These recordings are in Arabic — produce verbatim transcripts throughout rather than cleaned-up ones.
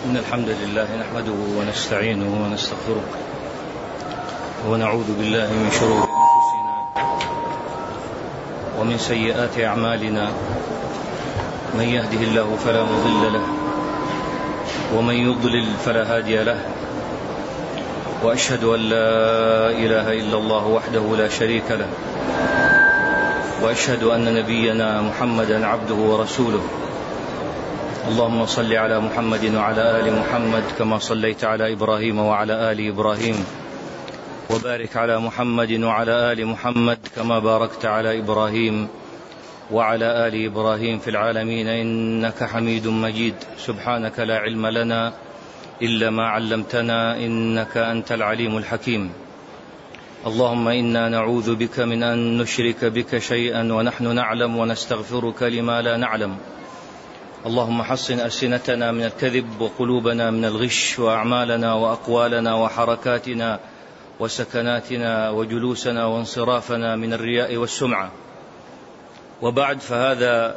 إن الحمد لله نحمده ونستعينه ونستغفره ونعوذ بالله من شرور أنفسنا ومن سيئات أعمالنا. من يهده الله فلا مضل له ومن يضلل فلا هادي له، وأشهد أن لا إله إلا الله وحده لا شريك له، وأشهد أن نبينا محمدا عبده ورسوله. اللهم صل على محمد وعلى آل محمد كما صليت على إبراهيم وعلى آل إبراهيم، وبارك على محمد وعلى آل محمد كما باركت على إبراهيم وعلى آل إبراهيم في العالمين إنك حميد مجيد. سبحانك لا علم لنا إلا ما علمتنا إنك أنت العليم الحكيم. اللهم إنا نعوذ بك من أن نشرك بك شيئا ونحن نعلم ونستغفرك لما لا نعلم. اللهم حصن ألسنتنا من الكذب وقلوبنا من الغش وأعمالنا وأقوالنا وحركاتنا وسكناتنا وجلوسنا وانصرافنا من الرياء والسمعة. وبعد، فهذا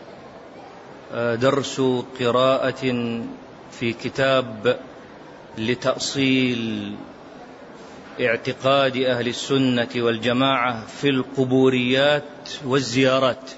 درس قراءة في كتاب لتأصيل اعتقاد أهل السنة والجماعة في القبوريات والزيارات،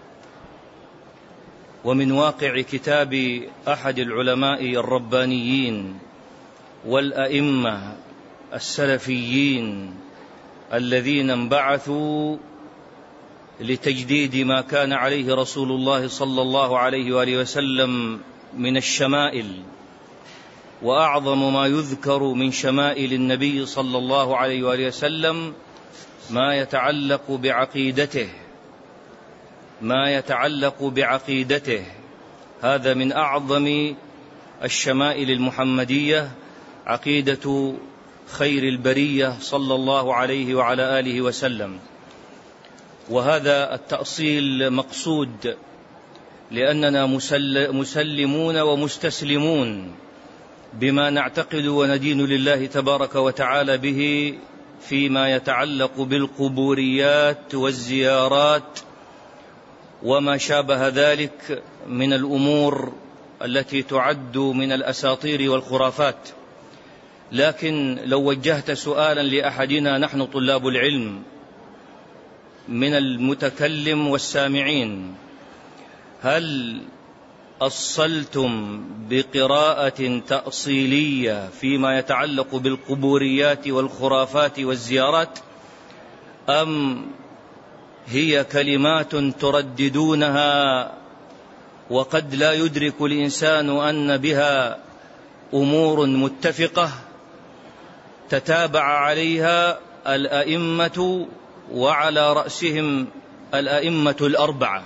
ومن واقع كتاب أحد العلماء الربانيين والأئمة السلفيين الذين انبعثوا لتجديد ما كان عليه رسول الله صلى الله عليه وآله وسلم من الشمائل. وأعظم ما يذكر من شمائل النبي صلى الله عليه وآله وسلم ما يتعلق بعقيدته ما يتعلق بعقيدته هذا من أعظم الشمائل المحمدية، عقيدة خير البرية صلى الله عليه وعلى آله وسلم. وهذا التأصيل مقصود لأننا مسلمون ومستسلمون بما نعتقد وندين لله تبارك وتعالى به فيما يتعلق بالقبوريات والزيارات وما شابه ذلك من الأمور التي تعد من الأساطير والخرافات. لكن لو وجهت سؤالا لأحدنا نحن طلاب العلم من المتكلم والسامعين: هل أصلتم بقراءة تأصيلية فيما يتعلق بالقبوريات والخرافات والزيارات، أم هي كلمات ترددونها وقد لا يدرك الإنسان أن بها أمور متفقة تتابع عليها الأئمة، وعلى رأسهم الأئمة الأربعة؟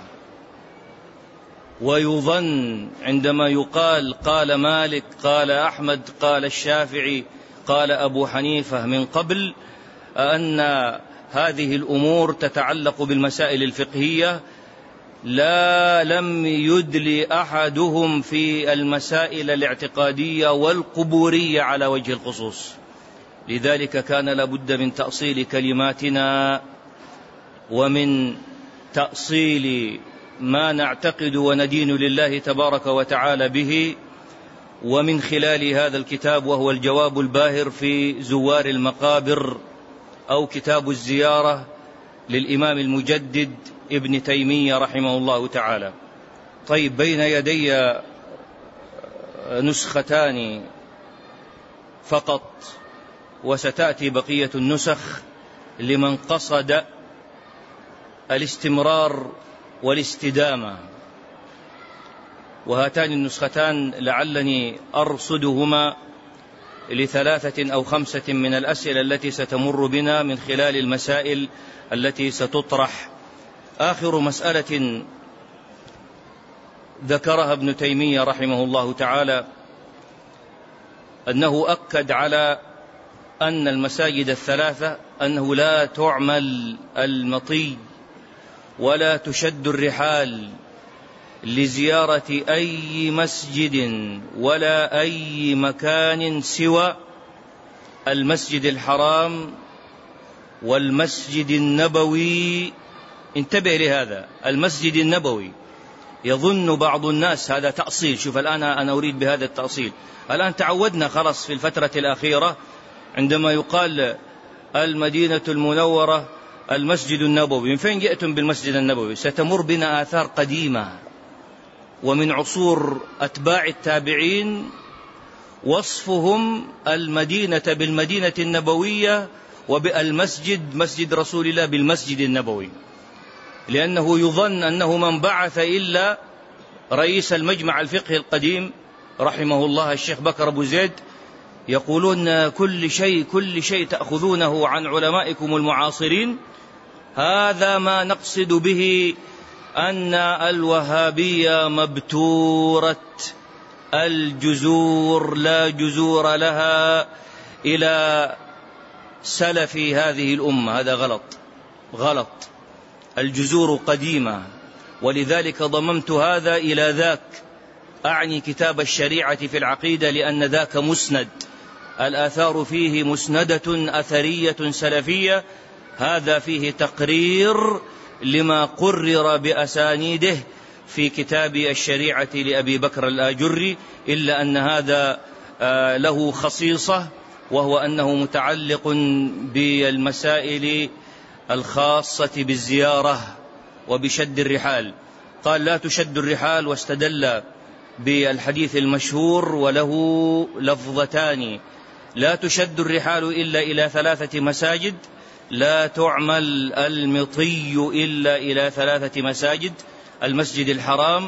ويظن عندما يقال قال مالك قال أحمد قال الشافعي قال أبو حنيفة من قبل أن هذه الأمور تتعلق بالمسائل الفقهية، لا لم يدل أحدهم في المسائل الاعتقادية والقبورية على وجه الخصوص. لذلك كان لابد من تأصيل كلماتنا ومن تأصيل ما نعتقد وندين لله تبارك وتعالى به. ومن خلال هذا الكتاب، وهو الجواب الباهر في زوار المقابر، أو كتاب الزيارة للإمام المجدد ابن تيمية رحمه الله تعالى. طيب، بين يدي نسختان فقط، وستأتي بقية النسخ لمن قصد الاستمرار والاستدامة. وهاتان النسختان لعلني أرصدهما لثلاثة أو خمسة من الأسئلة التي ستمر بنا من خلال المسائل التي ستطرح. آخر مسألة ذكرها ابن تيمية رحمه الله تعالى أنه أكد على أن المساجد الثلاثة أنه لا تعمل المطي ولا تشد الرحال لزيارة أي مسجد ولا أي مكان سوى المسجد الحرام والمسجد النبوي. انتبه لهذا، المسجد النبوي يظن بعض الناس هذا تأصيل. شوف الآن أنا أريد بهذا التأصيل. الآن تعودنا خلاص في الفترة الأخيرة عندما يقال المدينة المنورة المسجد النبوي، من فين جئتم بالمسجد النبوي؟ ستمر بنا آثار قديمة ومن عصور أتباع التابعين وصفهم المدينة بالمدينة النبوية وبالمسجد مسجد رسول الله بالمسجد النبوي، لأنه يظن أنه من بعث إلا رئيس المجمع الفقهي القديم رحمه الله الشيخ بكر أبو زيد، يقولون كل شيء كل شيء تأخذونه عن علمائكم المعاصرين، هذا ما نقصد به أن الوهابية مبتورة الجذور لا جذور لها إلى سلف هذه الأمة. هذا غلط غلط، الجذور قديمة، ولذلك ضممت هذا إلى ذاك، أعني كتاب الشريعة في العقيدة، لأن ذاك مسند، الآثار فيه مسندة أثرية سلفية، هذا فيه تقرير لما قرر بأسانيده في كتاب الشريعة لأبي بكر الآجري، إلا أن هذا له خصيصة، وهو أنه متعلق بالمسائل الخاصة بالزيارة وبشد الرحال. قال لا تشد الرحال، واستدل بالحديث المشهور وله لفظتان: لا تشد الرحال إلا إلى ثلاثة مساجد، لا تعمل المطي إلا إلى ثلاثة مساجد: المسجد الحرام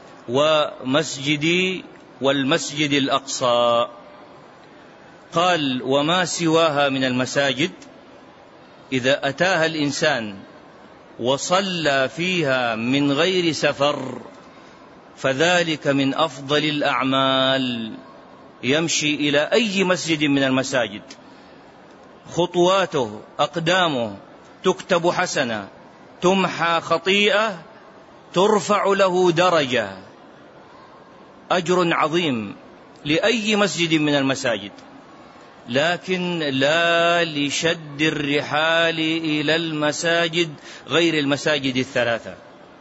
ومسجدي والمسجد الأقصى. قال وما سواها من المساجد إذا أتاها الإنسان وصلى فيها من غير سفر فذلك من أفضل الأعمال. يمشي إلى أي مسجد من المساجد، خطواته أقدامه تكتب حسنة، تمحى خطيئة، ترفع له درجة، أجر عظيم لأي مسجد من المساجد، لكن لا لشد الرحال إلى المساجد غير المساجد الثلاثة.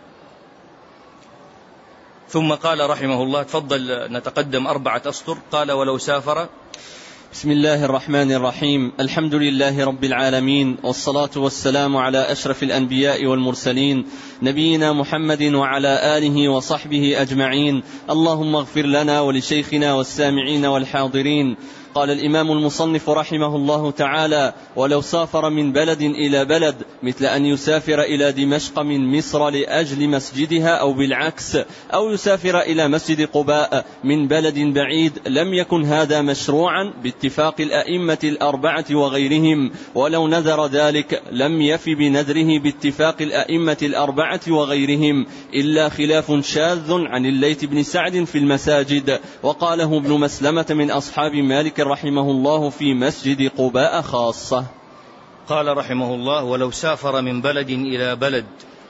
ثم قال رحمه الله، تفضل نتقدم أربعة أسطر. قال ولو سافر. بسم الله الرحمن الرحيم. الحمد لله رب العالمين، والصلاة والسلام على أشرف الأنبياء والمرسلين، نبينا محمد وعلى آله وصحبه أجمعين. اللهم اغفر لنا ولشيخنا والسامعين والحاضرين. قال الإمام المصنف رحمه الله تعالى: ولو سافر من بلد إلى بلد، مثل أن يسافر إلى دمشق من مصر لأجل مسجدها، أو بالعكس، أو يسافر إلى مسجد قباء من بلد بعيد، لم يكن هذا مشروعا باتفاق الأئمة الأربعة وغيرهم، ولو نذر ذلك لم يف بنذره باتفاق الأئمة الأربعة وغيرهم، إلا خلاف شاذ عن الليث بن سعد في المساجد، وقاله ابن مسلمة من أصحاب مالك رحمه الله في مسجد قباء خاصة. قال رحمه الله: ولو سافر من بلد إلى بلد،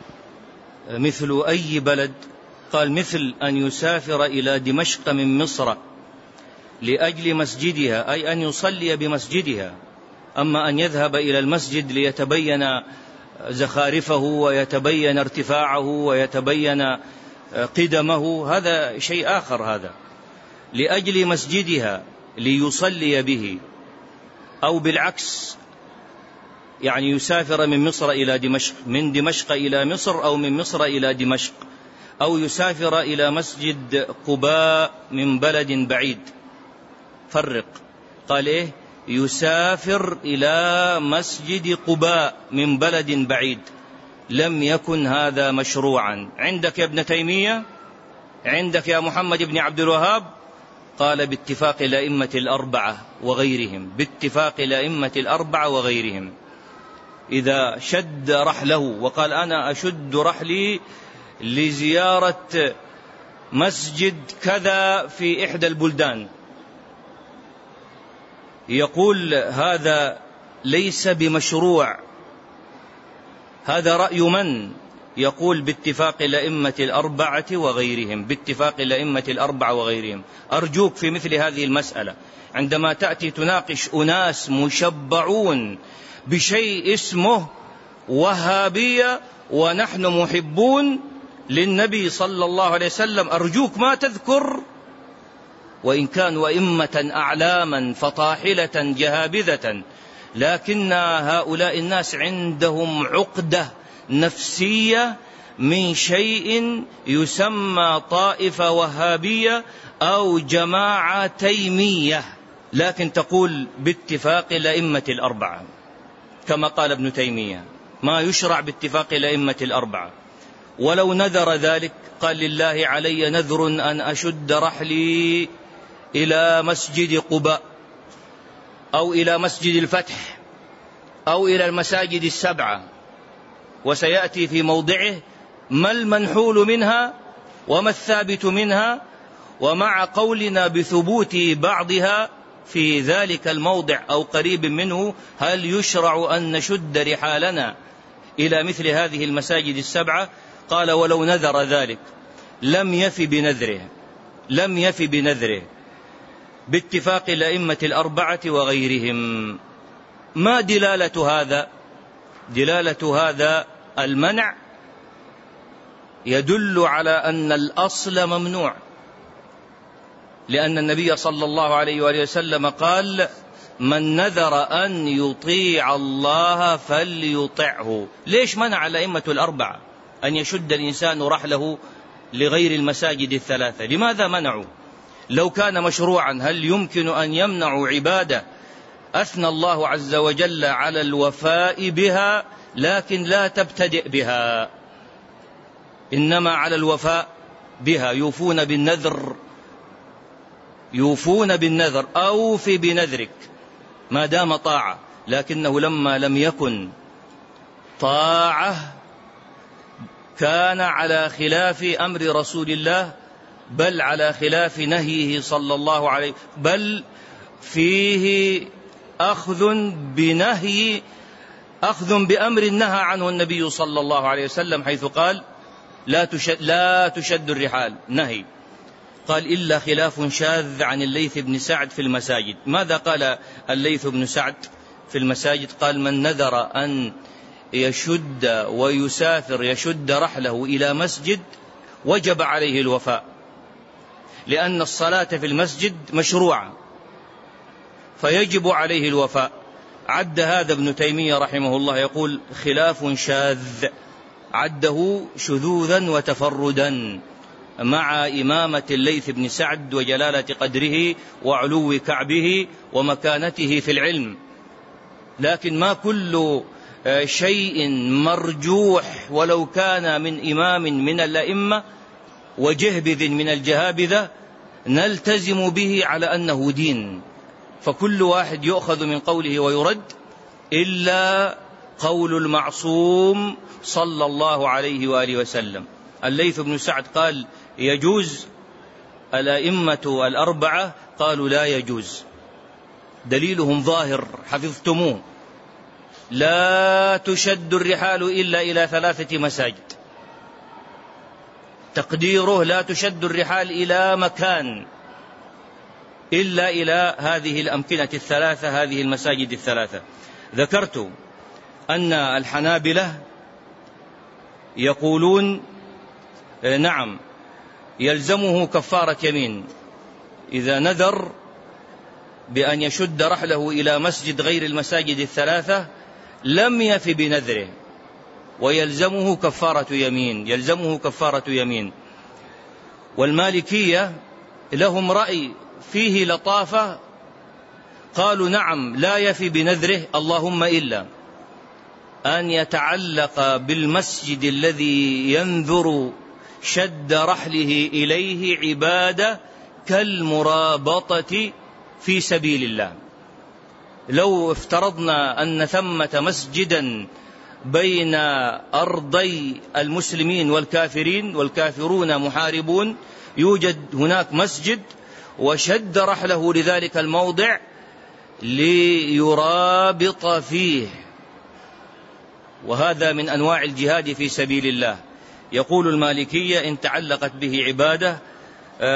مثل أي بلد؟ قال مثل أن يسافر إلى دمشق من مصر لأجل مسجدها، أي أن يصلي بمسجدها. أما أن يذهب إلى المسجد ليتبين زخارفه ويتبين ارتفاعه ويتبين قدمه، هذا شيء آخر. هذا لأجل مسجدها ليصلي به، أو بالعكس، يعني يسافر من مصر إلى دمشق، من دمشق إلى مصر، أو من مصر إلى دمشق، أو يسافر إلى مسجد قباء من بلد بعيد. فرق. قال إيه؟ يسافر إلى مسجد قباء من بلد بعيد، لم يكن هذا مشروعا. عندك يا ابن تيمية، عندك يا محمد بن عبد الوهاب. قال باتفاق الأئمة الأربعة وغيرهم، باتفاق الأئمة الأربعة وغيرهم. إذا شد رحله وقال أنا أشد رحلي لزيارة مسجد كذا في إحدى البلدان، يقول هذا ليس بمشروع. هذا رأي من؟ يقول باتفاق الأئمة الأربعة وغيرهم، باتفاق الأئمة الأربعة وغيرهم. أرجوك في مثل هذه المسألة عندما تأتي تناقش أناس مشبعون بشيء اسمه وهابية ونحن محبون، للنبي صلى الله عليه وسلم أرجوك ما تذكر، وإن كانوا أئمة أعلاما فطاحلة جهابذة، لكن هؤلاء الناس عندهم عقدة نفسية من شيء يسمى طائفة وهابية أو جماعة تيمية، لكن تقول باتفاق الأئمة الأربعة كما قال ابن تيمية، ما يشرع باتفاق الأئمة الأربعة. ولو نذر ذلك قال لله علي نذر أن أشد رحلي إلى مسجد قباء أو إلى مسجد الفتح أو إلى المساجد السبعة، وسيأتي في موضعه ما المنحول منها وما الثابت منها، ومع قولنا بثبوت بعضها في ذلك الموضع أو قريب منه، هل يشرع أن نشد رحالنا إلى مثل هذه المساجد السبعة؟ قال ولو نذر ذلك لم يف بنذره، لم يف بنذره باتفاق الأئمة الأربعة وغيرهم. ما دلالة هذا؟ دلالة هذا المنع يدل على أن الأصل ممنوع، لأن النبي صلى الله عليه وآله وسلم قال من نذر أن يطيع الله فليطعه. ليش منع الأئمة الأربعة أن يشد الإنسان رحله لغير المساجد الثلاثة؟ لماذا منعوا؟ لو كان مشروعا هل يمكن أن يمنعوا عبادة أثنى الله عز وجل على الوفاء بها لكن لا تبتدئ بها، إنما على الوفاء بها، يوفون بالنذر، يوفون بالنذر، أوف بنذرك ما دام طاعة. لكنه لما لم يكن طاعة كان على خلاف أمر رسول الله، بل على خلاف نهيه صلى الله عليه، بل فيه أخذ بنهي، أخذ بأمر نهى عنه النبي صلى الله عليه وسلم، حيث قال لا تشد, لا تشد الرحال، نهي. قال إلا خلاف شاذ عن الليث بن سعد في المساجد. ماذا قال الليث بن سعد في المساجد؟ قال من نذر أن يشد ويسافر يشد رحله إلى مسجد وجب عليه الوفاء، لأن الصلاة في المسجد مشروعة فيجب عليه الوفاء. عد هذا ابن تيمية رحمه الله يقول خلاف شاذ، عده شذوذا وتفردا مع إمامة الليث بن سعد وجلالة قدره وعلو كعبه ومكانته في العلم. لكن ما كل شيء مرجوح ولو كان من إمام من الأئمة وجهبذ من الجهابذة نلتزم به على أنه دين، فكل واحد يؤخذ من قوله ويرد إلا قول المعصوم صلى الله عليه وآله وسلم. الليث بن سعد قال يجوز، الأئمة الأربعة قالوا لا يجوز، دليلهم ظاهر حفظتموه، لا تشد الرحال إلا إلى ثلاثة مساجد، تقديره لا تشد الرحال إلى مكان إلا إلى هذه الأمكنة الثلاثة، هذه المساجد الثلاثة. ذكرت أن الحنابلة يقولون نعم يلزمه كفارة يمين إذا نذر بأن يشد رحله إلى مسجد غير المساجد الثلاثة لم يف بنذره، ويلزمه كفارة يمين، يلزمه كفارة يمين. والمالكية لهم رأي فيه لطافة، قالوا نعم لا يفي بنذره، اللهم إلا أن يتعلق بالمسجد الذي ينذر شد رحله إليه عبادة كالمرابطة في سبيل الله. لو افترضنا أن ثمة مسجدا بين أرضي المسلمين والكافرين والكافرون محاربون، يوجد هناك مسجد وشد رحله لذلك الموضع ليرابط فيه، وهذا من أنواع الجهاد في سبيل الله. يقول المالكية إن تعلقت به عبادة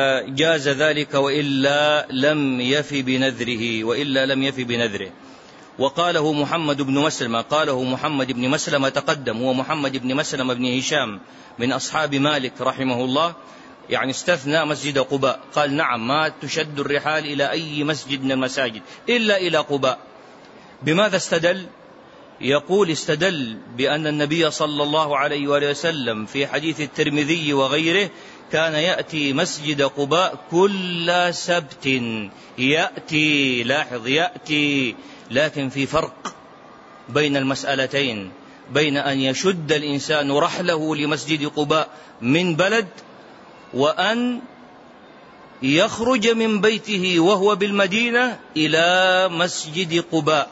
جاز ذلك، وإلا لم يف بنذره، وإلا لم يف بنذره. وقاله محمد بن مسلمة، قاله محمد بن مسلمة تقدم، هو محمد بن مسلمة بن هشام من أصحاب مالك رحمه الله، يعني استثنى مسجد قباء، قال نعم ما تشد الرحال إلى أي مسجد من المساجد إلا إلى قباء. بماذا استدل؟ يقول استدل بأن النبي صلى الله عليه وآله وسلم في حديث الترمذي وغيره كان يأتي مسجد قباء كل سبت، يأتي، لاحظ يأتي، لكن في فرق بين المسألتين، بين أن يشد الإنسان رحله لمسجد قباء من بلد، وأن يخرج من بيته وهو بالمدينة إلى مسجد قباء.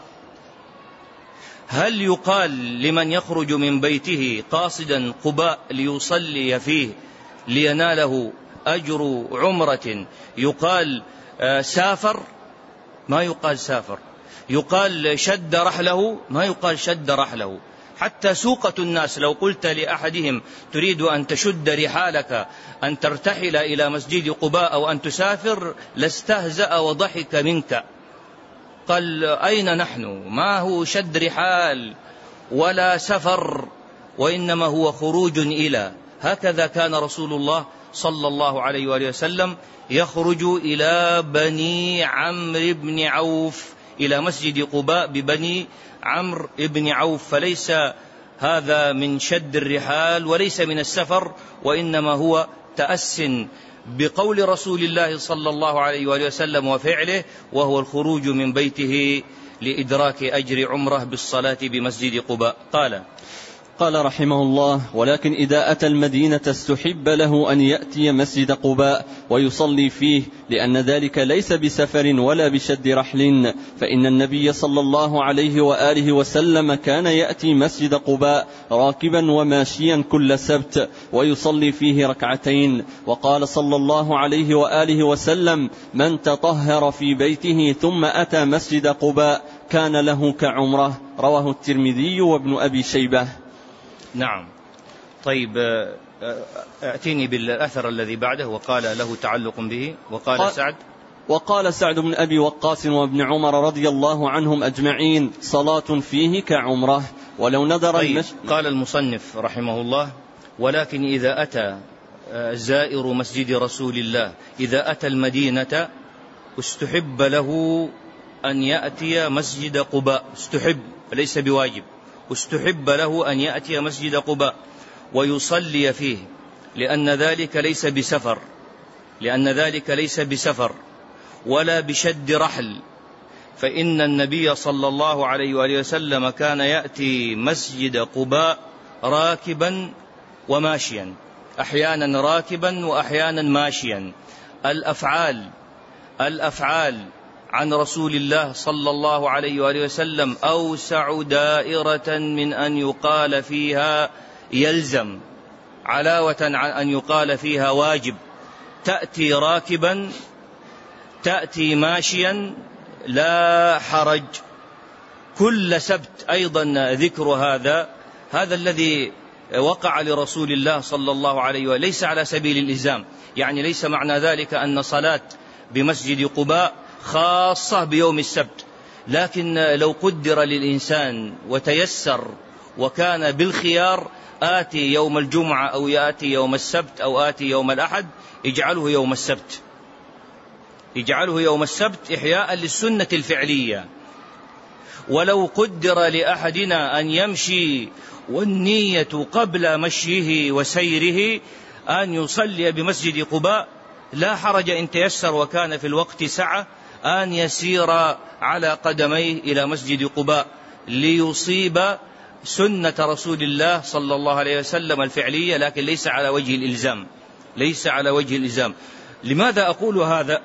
هل يقال لمن يخرج من بيته قاصدا قباء ليصلي فيه ليناله أجر عمرة يقال سافر؟ ما يقال سافر. يقال شد رحله؟ ما يقال شد رحله. حتى سوقة الناس لو قلت لأحدهم تريد أن تشد رحالك أن ترتحل إلى مسجد قباء أو أن تسافر لاستهزأ وضحك منك، قال أين نحن؟ ما هو شد رحال ولا سفر، وإنما هو خروج إلى. هكذا كان رسول الله صلى الله عليه وآله وسلم يخرج إلى بني عمرو بن عوف، إلى مسجد قباء ببني عمرو بن عوف، فليس هذا من شد الرحال وليس من السفر، وإنما هو تأس بقول رسول الله صلى الله عليه وآله وسلم وفعله، وهو الخروج من بيته لإدراك أجر عمره بالصلاة بمسجد قباء. قال قال رحمه الله: ولكن إذا أتى المدينة استحب له أن يأتي مسجد قباء ويصلي فيه، لأن ذلك ليس بسفر ولا بشد رحل، فإن النبي صلى الله عليه وآله وسلم كان يأتي مسجد قباء راكبا وماشيا كل سبت ويصلي فيه ركعتين. وقال صلى الله عليه وآله وسلم: من تطهر في بيته ثم أتى مسجد قباء كان له كعمره. رواه الترمذي وابن أبي شيبة. نعم. طيب أتيني بالأثر الذي بعده. وقال له تعلق به. وقال قال سعد وقال سعد بن أبي وقاص وابن عمر رضي الله عنهم أجمعين: صلاة فيه كعمره ولو نذر. طيب المش... قال المصنف رحمه الله: ولكن إذا أتى زائر مسجد رسول الله، إذا أتى المدينة استحب له أن يأتي مسجد قباء، استحب ليس بواجب، استحب له أن يأتي مسجد قباء ويصلي فيه، لأن ذلك ليس بسفر، لأن ذلك ليس بسفر ولا بشد رحل، فإن النبي صلى الله عليه وآله وسلم كان يأتي مسجد قباء راكبا وماشيا، أحيانا راكبا وأحيانا ماشيا. الأفعال الأفعال عن رسول الله صلى الله عليه وآله وسلم أوسع دائرة من أن يقال فيها يلزم، علاوة عن أن يقال فيها واجب. تأتي راكبا، تأتي ماشيا، لا حرج. كل سبت أيضا ذكر هذا هذا الذي وقع لرسول الله صلى الله عليه وآله، ليس على سبيل الإلزام، يعني ليس معنى ذلك أن صلاة بمسجد قباء خاصة بيوم السبت، لكن لو قدر للإنسان وتيسر وكان بالخيار آتي يوم الجمعة أو يأتي يوم السبت أو آتي يوم الأحد، اجعله يوم السبت، اجعله يوم السبت إحياء للسنة الفعلية. ولو قدر لأحدنا أن يمشي والنية قبل مشيه وسيره أن يصلي بمسجد قباء، لا حرج إن تيسر وكان في الوقت سعة أن يسير على قدميه إلى مسجد قباء ليصيب سنة رسول الله صلى الله عليه وسلم الفعلية، لكن ليس على وجه الإلزام، ليس على وجه الإلزام. لماذا أقول هذا؟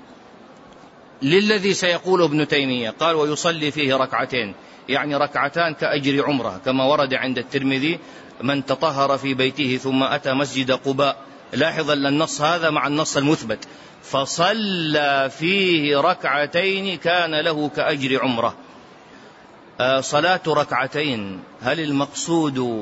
للذي سيقول ابن تيمية قال ويصلي فيه ركعتين، يعني ركعتان كأجر عمره، كما ورد عند الترمذي: من تطهر في بيته ثم أتى مسجد قباء. لاحظ أن النص هذا مع النص المثبت: فصلى فيه ركعتين كان له كأجر عمره. صلاة ركعتين، هل المقصود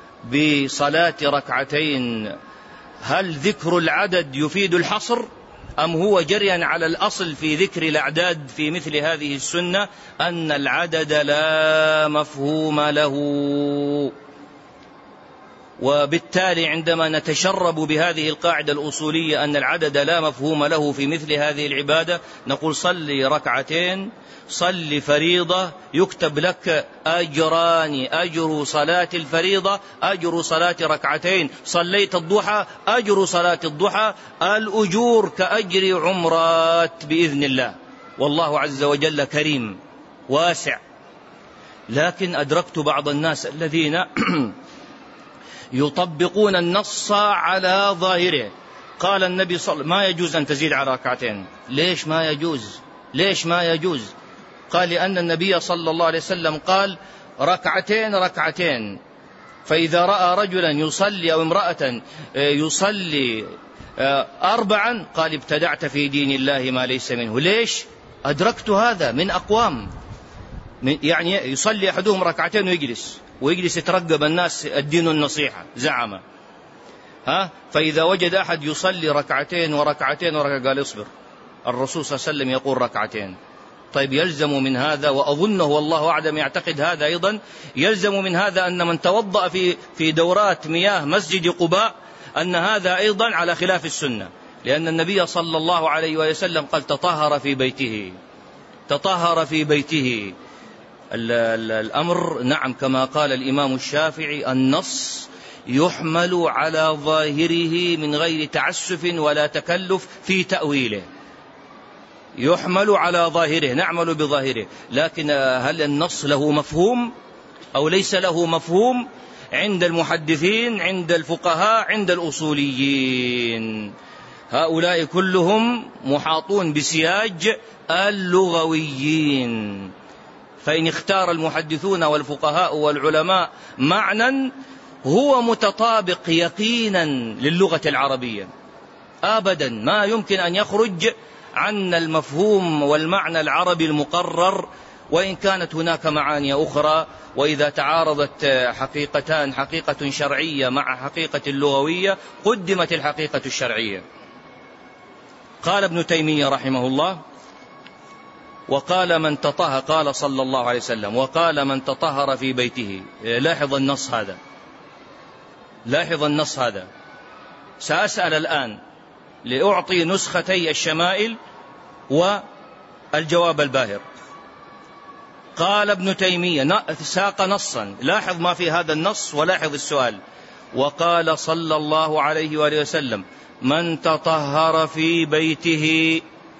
بصلاة ركعتين هل ذكر العدد يفيد الحصر؟ أم هو جريا على الأصل في ذكر الأعداد في مثل هذه السنة أن العدد لا مفهوم له؟ وبالتالي عندما نتشرب بهذه القاعدة الأصولية أن العدد لا مفهوم له في مثل هذه العبادة، نقول صلي ركعتين، صلي فريضة، يكتب لك أجران: أجر صلاة الفريضة، أجر صلاة ركعتين. صليت الضحى، أجر صلاة الضحى، الأجور كأجر عمرات بإذن الله، والله عز وجل كريم واسع. لكن أدركت بعض الناس الذين يطبقون النص على ظاهره. قال النبي صلى الله عليه وسلم: ما يجوز أن تزيد على ركعتين. ليش ما يجوز؟ ليش ما يجوز؟ قال: لأن النبي صلى الله عليه وسلم قال: ركعتين ركعتين. فإذا رأى رجلا يصلي أو امرأة يصلي أربعا قال: ابتدعت في دين الله ما ليس منه. ليش؟ أدركت هذا من أقوام، يعني يصلي أحدهم ركعتين ويجلس ويجلس يترقب الناس الدين النصيحة زعمه، ها فإذا وجد أحد يصلي ركعتين وركعتين وركعتين قال: اصبر، الرسول صلى الله عليه وسلم يقول ركعتين. طيب يلزم من هذا، وأظنه والله أعلم يعتقد هذا أيضا، يلزم من هذا أن من توضأ في في دورات مياه مسجد قباء أن هذا أيضا على خلاف السنة، لأن النبي صلى الله عليه وسلم قال: تطهر في بيته، تطهر في بيته. الأمر نعم كما قال الإمام الشافعي: النص يحمل على ظاهره من غير تعسف ولا تكلف في تأويله، يحمل على ظاهره، نعمل بظاهره. لكن هل النص له مفهوم أو ليس له مفهوم؟ عند المحدثين، عند الفقهاء، عند الأصوليين، هؤلاء كلهم محاطون بسياج اللغويين. فإن اختار المحدثون والفقهاء والعلماء معنى هو متطابق يقينا للغة العربية، أبدا ما يمكن أن يخرج عن المفهوم والمعنى العربي المقرر، وإن كانت هناك معاني أخرى. وإذا تعارضت حقيقتان، حقيقة شرعية مع حقيقة لغوية، قدمت الحقيقة الشرعية. قال ابن تيمية رحمه الله: وقال من تطهر، قال صلى الله عليه وسلم: وقال من تطهر في بيته. لاحظ النص هذا، لاحظ النص هذا. سأسأل الآن لأعطي نسختي الشمائل والجواب الباهر. قال ابن تيمية، ساق نصا، لاحظ ما في هذا النص ولاحظ السؤال: وقال صلى الله عليه وآله وسلم: من تطهر في بيته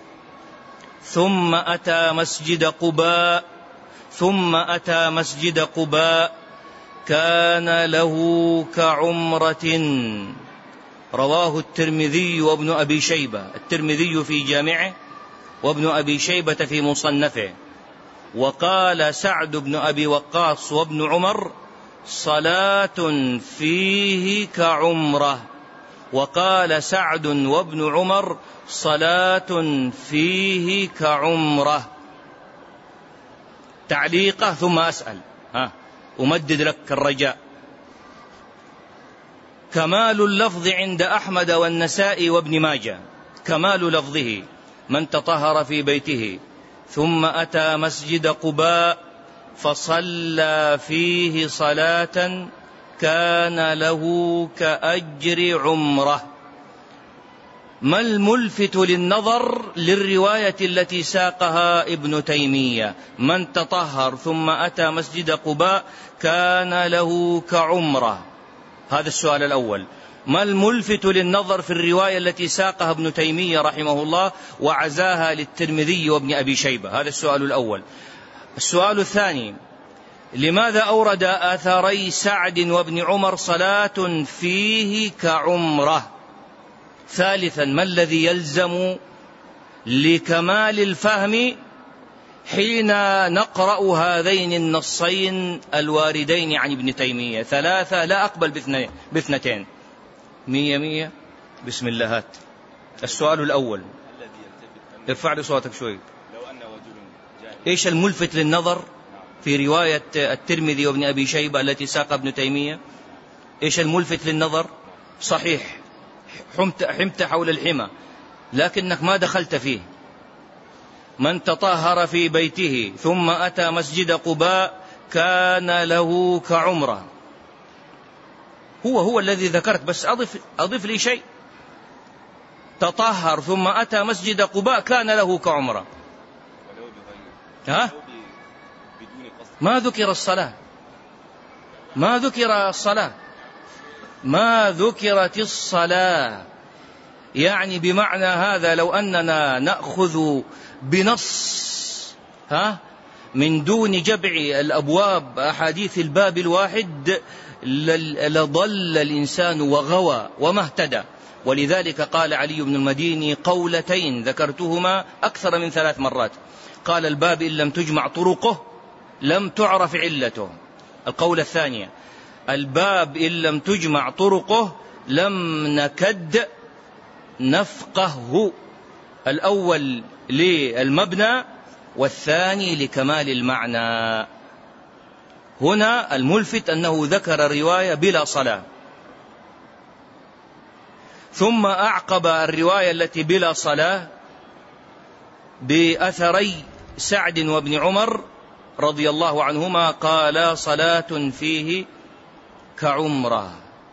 ثم أتى مسجد قباء ثم أتى مسجد قباء كان له كعمرة. رواه الترمذي وابن أبي شيبة، الترمذي في جامعه وابن أبي شيبة في مصنفه. وقال سعد بن أبي وقاص وابن عمر: صلاة فيه كعمرة. وقال سعد وابن عمر: صلاة فيه كعمرة. تعليقه ثم أسأل، ها أمدد لك الرجاء. كمال اللفظ عند أحمد والنسائي وابن ماجه، كمال لفظه: من تطهر في بيته ثم أتى مسجد قباء فصلى فيه صلاة كان له كأجر عمره. ما الملفت للنظر للرواية التي ساقها ابن تيمية: من تطهر ثم أتى مسجد قباء كان له كعمره؟ هذا السؤال الأول. ما الملفت للنظر في الرواية التي ساقها ابن تيمية رحمه الله وعزاها للترمذي وابن أبي شيبة؟ هذا السؤال الأول. السؤال الثاني: لماذا أورد آثاري سعد وابن عمر صلاة فيه كعمرة؟ ثالثا: ما الذي يلزم لكمال الفهم حين نقرأ هذين النصين الواردين عن ابن تيمية؟ ثلاثة، لا أقبل باثنتين. مية مية. بسم الله. هات السؤال الأول. ارفع لي صوتك شوي. إيش الملفت للنظر في رواية الترمذي وابن أبي شيبة التي ساق ابن تيمية؟ إيش الملفت للنظر؟ صحيح، حمت, حمت حول الحمى، لكنك ما دخلت فيه. من تطهر في بيته ثم أتى مسجد قباء كان له كعمرة. هو هو الذي ذكرت، بس أضف, أضف لي شيء. تطهر ثم أتى مسجد قباء كان له كعمرة. ها؟ ما ذكر الصلاة، ما ذكر الصلاة، ما ذكرت الصلاة. يعني بمعنى هذا لو أننا نأخذ بنص ها من دون جبع الأبواب أحاديث الباب الواحد لضل الإنسان وغوى وما اهتدى. ولذلك قال علي بن المديني قولتين ذكرتهما أكثر من ثلاث مرات. قال: الباب إن لم تجمع طرقه لم تعرف علته. القولة الثانية: الباب إن لم تجمع طرقه لم نكد نفقهه. الأول للمبنى والثاني لكمال المعنى. هنا الملفت أنه ذكر رواية بلا صلاة، ثم أعقب الرواية التي بلا صلاة بأثري سعد وابن عمر رضي الله عنهما قال: صلاة فيه كعمرة.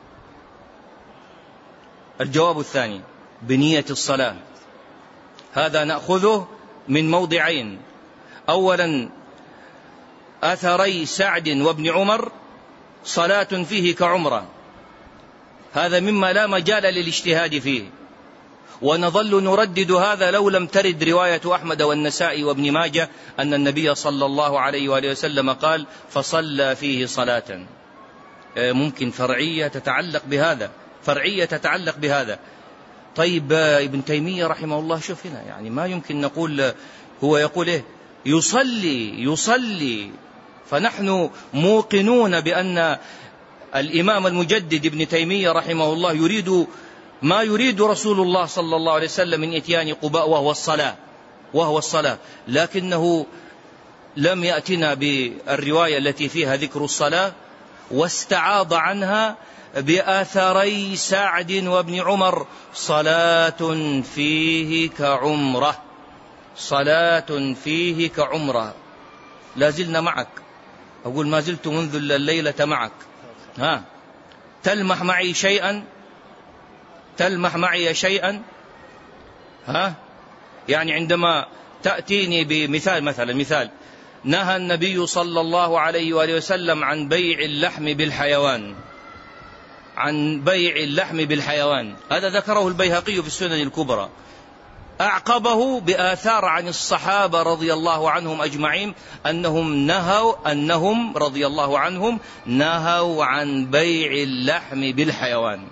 الجواب الثاني بنية الصلاة، هذا نأخذه من موضعين. أولا أثري سعد وابن عمر صلاة فيه كعمرة، هذا مما لا مجال للاجتهاد فيه، ونظل نردد هذا لو لم ترد رواية أحمد والنسائي وابن ماجه أن النبي صلى الله عليه وآله وسلم قال: فصلى فيه صلاة. ممكن فرعية تتعلق بهذا، فرعية تتعلق بهذا. طيب ابن تيمية رحمه الله، شوف هنا يعني ما يمكن نقول، هو يقول إيه؟ يصلي يصلي فنحن موقنون بأن الإمام المجدد ابن تيمية رحمه الله يريد ما يريد رسول الله صلى الله عليه وسلم من إتيان قباء، وهو الصلاة وهو الصلاة لكنه لم يأتنا بالرواية التي فيها ذكر الصلاة، واستعاض عنها بآثاري سعد وابن عمر: صلاة فيه كعمرة، صلاة فيه كعمرة. لا زلنا معك، أقول ما زلت منذ الليلة معك. ها، تلمح معي شيئا؟ تلمح معي شيئا؟ ها، يعني عندما تأتيني بمثال، مثلا مثال نهى النبي صلى الله عليه وآله وسلم عن بيع اللحم بالحيوان، عن بيع اللحم بالحيوان، هذا ذكره البيهقي في السنن الكبرى. أعقبه بآثار عن الصحابة رضي الله عنهم أجمعين أنهم نهوا أنهم رضي الله عنهم نهوا عن بيع اللحم بالحيوان.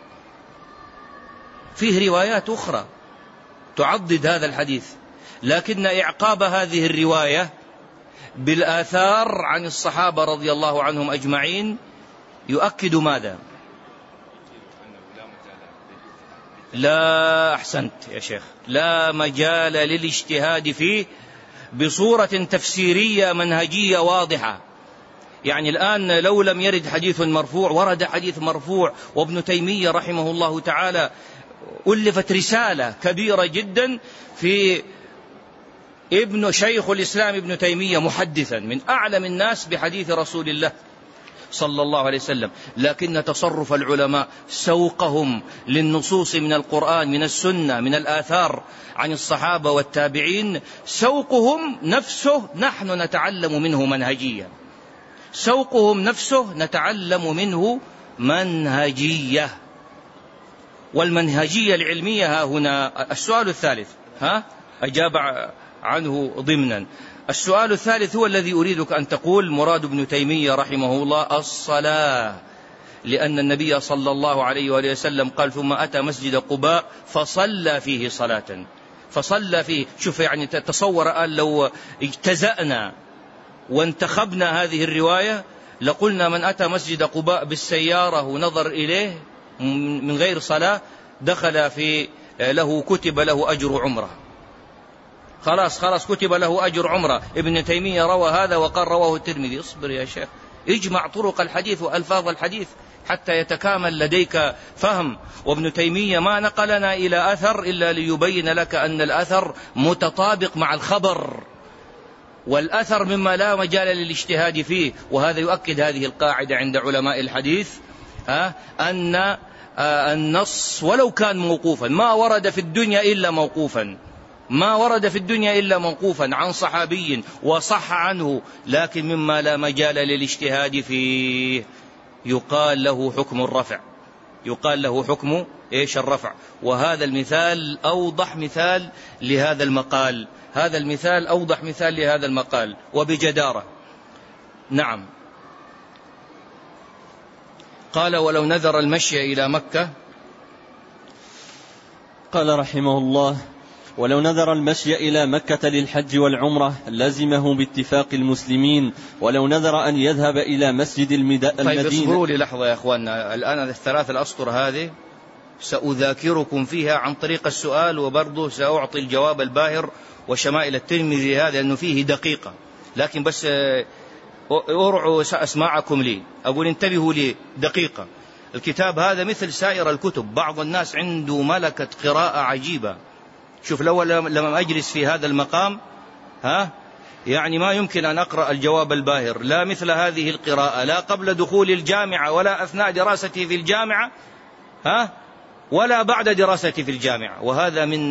فيه روايات أخرى تعضد هذا الحديث، لكن إعقاب هذه الرواية بالآثار عن الصحابة رضي الله عنهم أجمعين يؤكد ماذا؟ لا، أحسنت يا شيخ، لا مجال للاجتهاد فيه بصورة تفسيرية منهجية واضحة. يعني الآن لو لم يرد حديث مرفوع، ورد حديث مرفوع، وابن تيمية رحمه الله تعالى ألفت رسالة كبيرة جدا في ابن شيخ الإسلام ابن تيمية محدثا من أعلم الناس بحديث رسول الله صلى الله عليه وسلم، لكن تصرف العلماء سوقهم للنصوص من القرآن من السنة من الآثار عن الصحابة والتابعين، سوقهم نفسه نحن نتعلم منه منهجية، سوقهم نفسه نتعلم منه منهجية. والمنهجية العلمية ها هنا السؤال الثالث، ها أجاب عنه ضمنا. السؤال الثالث هو الذي أريدك أن تقول مراد ابن تيمية رحمه الله الصلاة، لأن النبي صلى الله عليه وآله وسلم قال: ثم أتى مسجد قباء فصلى فيه صلاة، فصلى فيه. شوف يعني تصور الآن لو اجتزأنا وانتخبنا هذه الرواية لقلنا من أتى مسجد قباء بالسيارة ونظر إليه من غير صلاة دخل في له كتب له أجر عمره، خلاص خلاص كتب له أجر عمره. ابن تيمية روى هذا وقال رواه الترمذي. اصبر يا شيخ، اجمع طرق الحديث وألفاظ الحديث حتى يتكامل لديك فهم. وابن تيمية ما نقلنا إلى أثر إلا ليبين لك أن الأثر متطابق مع الخبر، والأثر مما لا مجال للاجتهاد فيه. وهذا يؤكد هذه القاعدة عند علماء الحديث، أن النص ولو كان موقوفا، ما ورد في الدنيا إلا موقوفا، ما ورد في الدنيا إلا موقوفا عن صحابي وصح عنه، لكن مما لا مجال للاجتهاد فيه يقال له حكم الرفع، يقال له حكم إيش الرفع. وهذا المثال أوضح مثال لهذا المقال، هذا المثال أوضح مثال لهذا المقال وبجدارة. نعم. قال ولو نذر المشي إلى مكة. قال رحمه الله: ولو نذر المشي إلى مكة للحج والعمرة لزمه باتفاق المسلمين، ولو نذر أن يذهب إلى مسجد المدينة. طيب اصبروا لي لحظة يا أخواننا، الآن الثلاث الأسطر هذه سأذاكركم فيها عن طريق السؤال، وبرضه سأعطي الجواب الباهر وشمائل الترمذي هذا لأنه فيه دقيقة، لكن بس أرعوا أسماعكم لي، أقول انتبهوا لي دقيقة. الكتاب هذا مثل سائر الكتب، بعض الناس عنده ملكة قراءة عجيبة. شوف لو لما أجلس في هذا المقام ها يعني ما يمكن أن أقرأ الجواب الباهر، لا مثل هذه القراءة، لا قبل دخول الجامعة ولا أثناء دراستي في الجامعة ها ولا بعد دراستي في الجامعة. وهذا من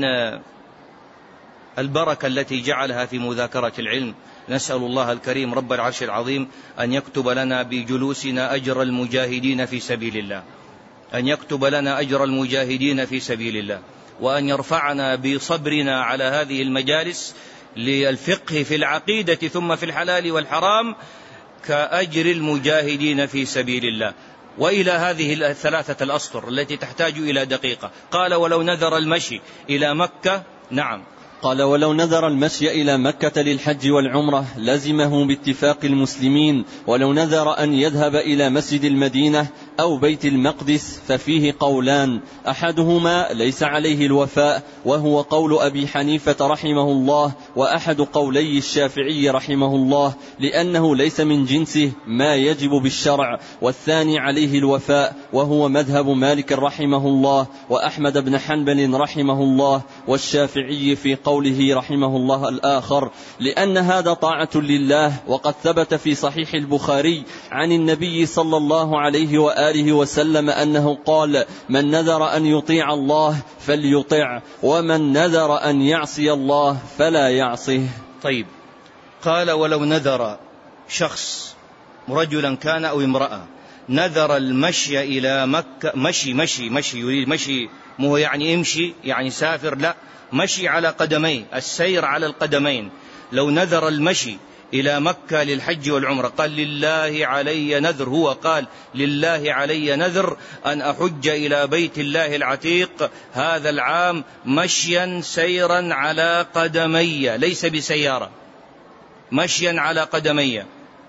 البركة التي جعلها في مذاكرة العلم. نسأل الله الكريم رب العرش العظيم أن يكتب لنا بجلوسنا أجر المجاهدين في سبيل الله، أن يكتب لنا أجر المجاهدين في سبيل الله، وأن يرفعنا بصبرنا على هذه المجالس للفقه في العقيدة ثم في الحلال والحرام كأجر المجاهدين في سبيل الله. وإلى هذه الثلاثة الأسطر التي تحتاج إلى دقيقة. قال ولو نذر المشي إلى مكة. نعم. قال ولو نذر المشي إلى مكة للحج والعمرة لزمه باتفاق المسلمين، ولو نذر أن يذهب إلى مسجد المدينة أو بيت المقدس ففيه قولان، أحدهما ليس عليه الوفاء وهو قول أبي حنيفة رحمه الله، وأحد قولي الشافعي رحمه الله لأنه ليس من جنسه ما يجب بالشرع، والثاني عليه الوفاء وهو مذهب مالك رحمه الله وأحمد بن حنبل رحمه الله والشافعي في قوله رحمه الله الآخر، لأن هذا طاعة لله. وقد ثبت في صحيح البخاري عن النبي صلى الله عليه وآله وسلم أنه قال: من نذر أن يطيع الله فليطع، ومن نذر أن يعصي الله فلا يعصيه. طيب. قال ولو نذر شخص رجلا كان أو امرأة نذر المشي إلى مكة، مشي مشي مشي يريد مشي، مو يعني امشي يعني سافر، لا، مشي على قدميه، السير على القدمين. لو نذر المشي إلى مكة للحج والعمرة قال لله علي نذر، هو قال لله علي نذر أن أحج إلى بيت الله العتيق هذا العام مشيا سيرا على قدمي، ليس بسيارة، مشيا على قدمي،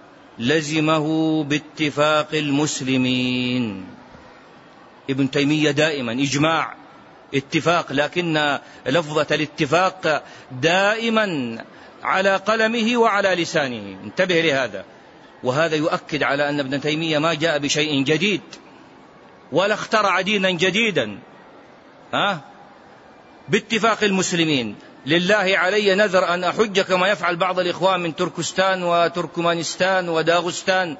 لزمه باتفاق المسلمين. ابن تيمية دائما إجماع اتفاق، لكن لفظة الاتفاق دائما على قلمه وعلى لسانه، انتبه لهذا. وهذا يؤكد على أن ابن تيمية ما جاء بشيء جديد ولا اخترع دينا جديدا. ها؟ باتفاق المسلمين، لله علي نذر أن أحج، كما يفعل بعض الإخوان من تركستان وتركمانستان وداغستان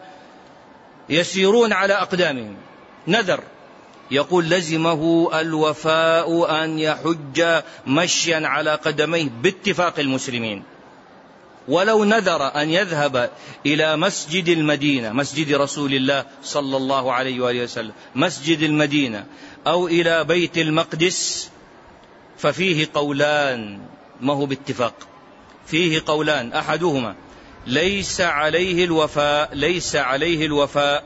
يسيرون على أقدامهم، نذر، يقول لزمه الوفاء أن يحج مشيا على قدميه باتفاق المسلمين. ولو نذر أن يذهب إلى مسجد المدينة، مسجد رسول الله صلى الله عليه وآله وسلم، مسجد المدينة، أو إلى بيت المقدس ففيه قولان، ما هو باتفاق، فيه قولان، أحدهما ليس عليه الوفاء، ليس عليه الوفاء.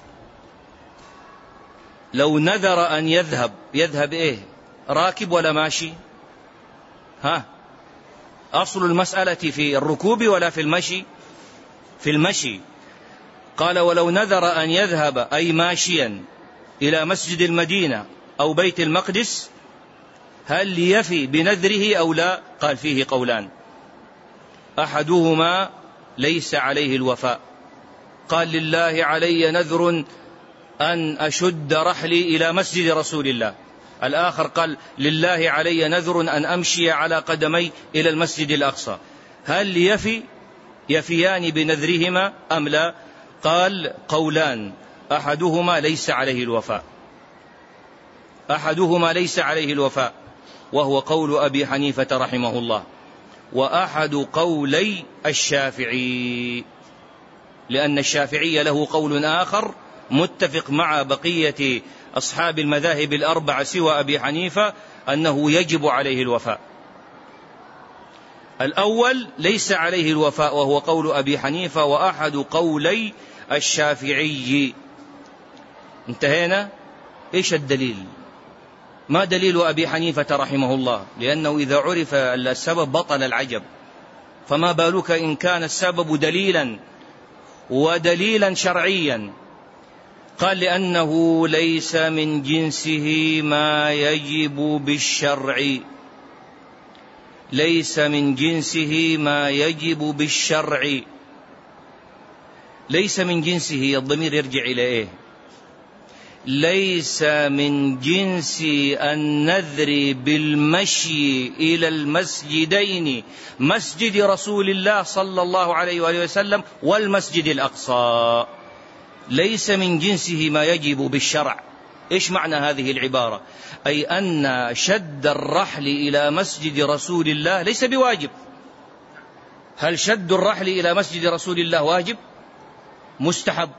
لو نذر أن يذهب، يذهب إيه؟ راكب ولا ماشي؟ ها؟ أصل المسألة في الركوب ولا في المشي؟ في المشي. قال ولو نذر أن يذهب أي ماشيا إلى مسجد المدينة أو بيت المقدس هل يفي بنذره أو لا؟ قال فيه قولان، أحدهما ليس عليه الوفاء، قال لله علي نذر أن أشد رحلي إلى مسجد رسول الله، الآخر قال لله علي نذر أن أمشي على قدمي إلى المسجد الأقصى، هل يفي يفيان بنذرهما أم لا؟ قال قولان، أحدهما ليس عليه الوفاء، أحدهما ليس عليه الوفاء وهو قول أبي حنيفة رحمه الله، وأحد قولي الشافعي، لأن الشافعي له قول آخر متفق مع بقية أصحاب المذاهب الأربعة سوى أبي حنيفة أنه يجب عليه الوفاء. الأول ليس عليه الوفاء وهو قول أبي حنيفة وأحد قولي الشافعي. انتهينا. إيش الدليل؟ ما دليل أبي حنيفة رحمه الله؟ لأنه إذا عرف السبب بطل العجب، فما بالك إن كان السبب دليلا ودليلا شرعيا. قال لأنه ليس من جنسه ما يجب بالشرع، ليس من جنسه ما يجب بالشرع. ليس من جنسه، الضمير يرجع إلى إيه؟ ليس من جنس النذر بالمشي إلى المسجدين، مسجد رسول الله صلى الله عليه وآله وسلم والمسجد الأقصى، ليس من جنسه ما يجب بالشرع. إيش معنى هذه العبارة؟ أي أن شد الرحل إلى مسجد رسول الله ليس بواجب. هل شد الرحل إلى مسجد رسول الله واجب؟ مستحب.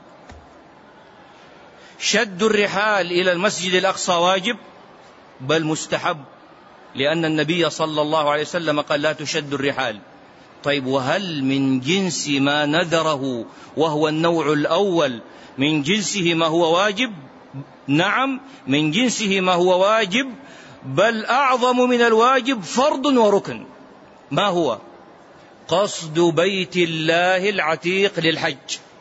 شد الرحال إلى المسجد الأقصى واجب؟ بل مستحب، لأن النبي صلى الله عليه وسلم قال لا تشد الرحال. طيب، وهل من جنس ما نذره وهو النوع الأول من جنسه ما هو واجب؟ نعم، من جنسه ما هو واجب، بل أعظم من الواجب، فرض وركن. ما هو؟ قصد بيت الله العتيق للحج،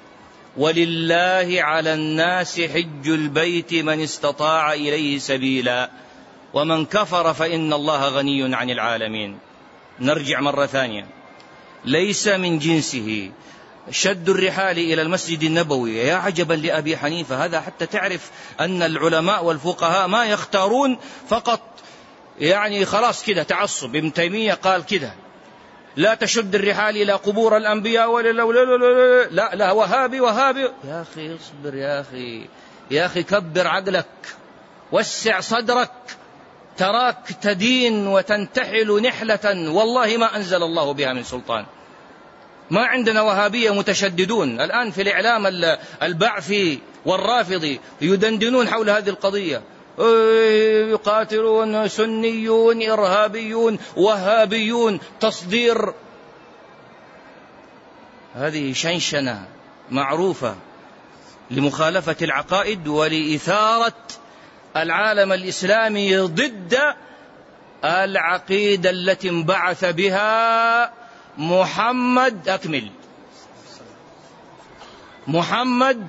ولله على الناس حج البيت من استطاع إليه سبيلا، ومن كفر فإن الله غني عن العالمين. نرجع مرة ثانية. ليس من جنسه شد الرحال إلى المسجد النبوي. يا عجبا لأبي حنيفة، هذا حتى تعرف أن العلماء والفقهاء ما يختارون فقط يعني خلاص كده تعصب. ابن تيمية قال كده لا تشد الرحال إلى قبور الأنبياء ولا لا لا لا, لا, لا وهابي وهابي. يا أخي اصبر، يا أخي يا أخي كبر عقلك، وسع صدرك، تراك تدين وتنتحل نحلة والله ما أنزل الله بها من سلطان. ما عندنا وهابية متشددون الآن في الإعلام البعثي والرافضي يدندنون حول هذه القضية، يقاتلون سنيون إرهابيون وهابيون تصدير. هذه شنشنة معروفة لمخالفة العقائد ولإثارة العالم الإسلامي ضد العقيدة التي انبعث بها محمد أكمل محمد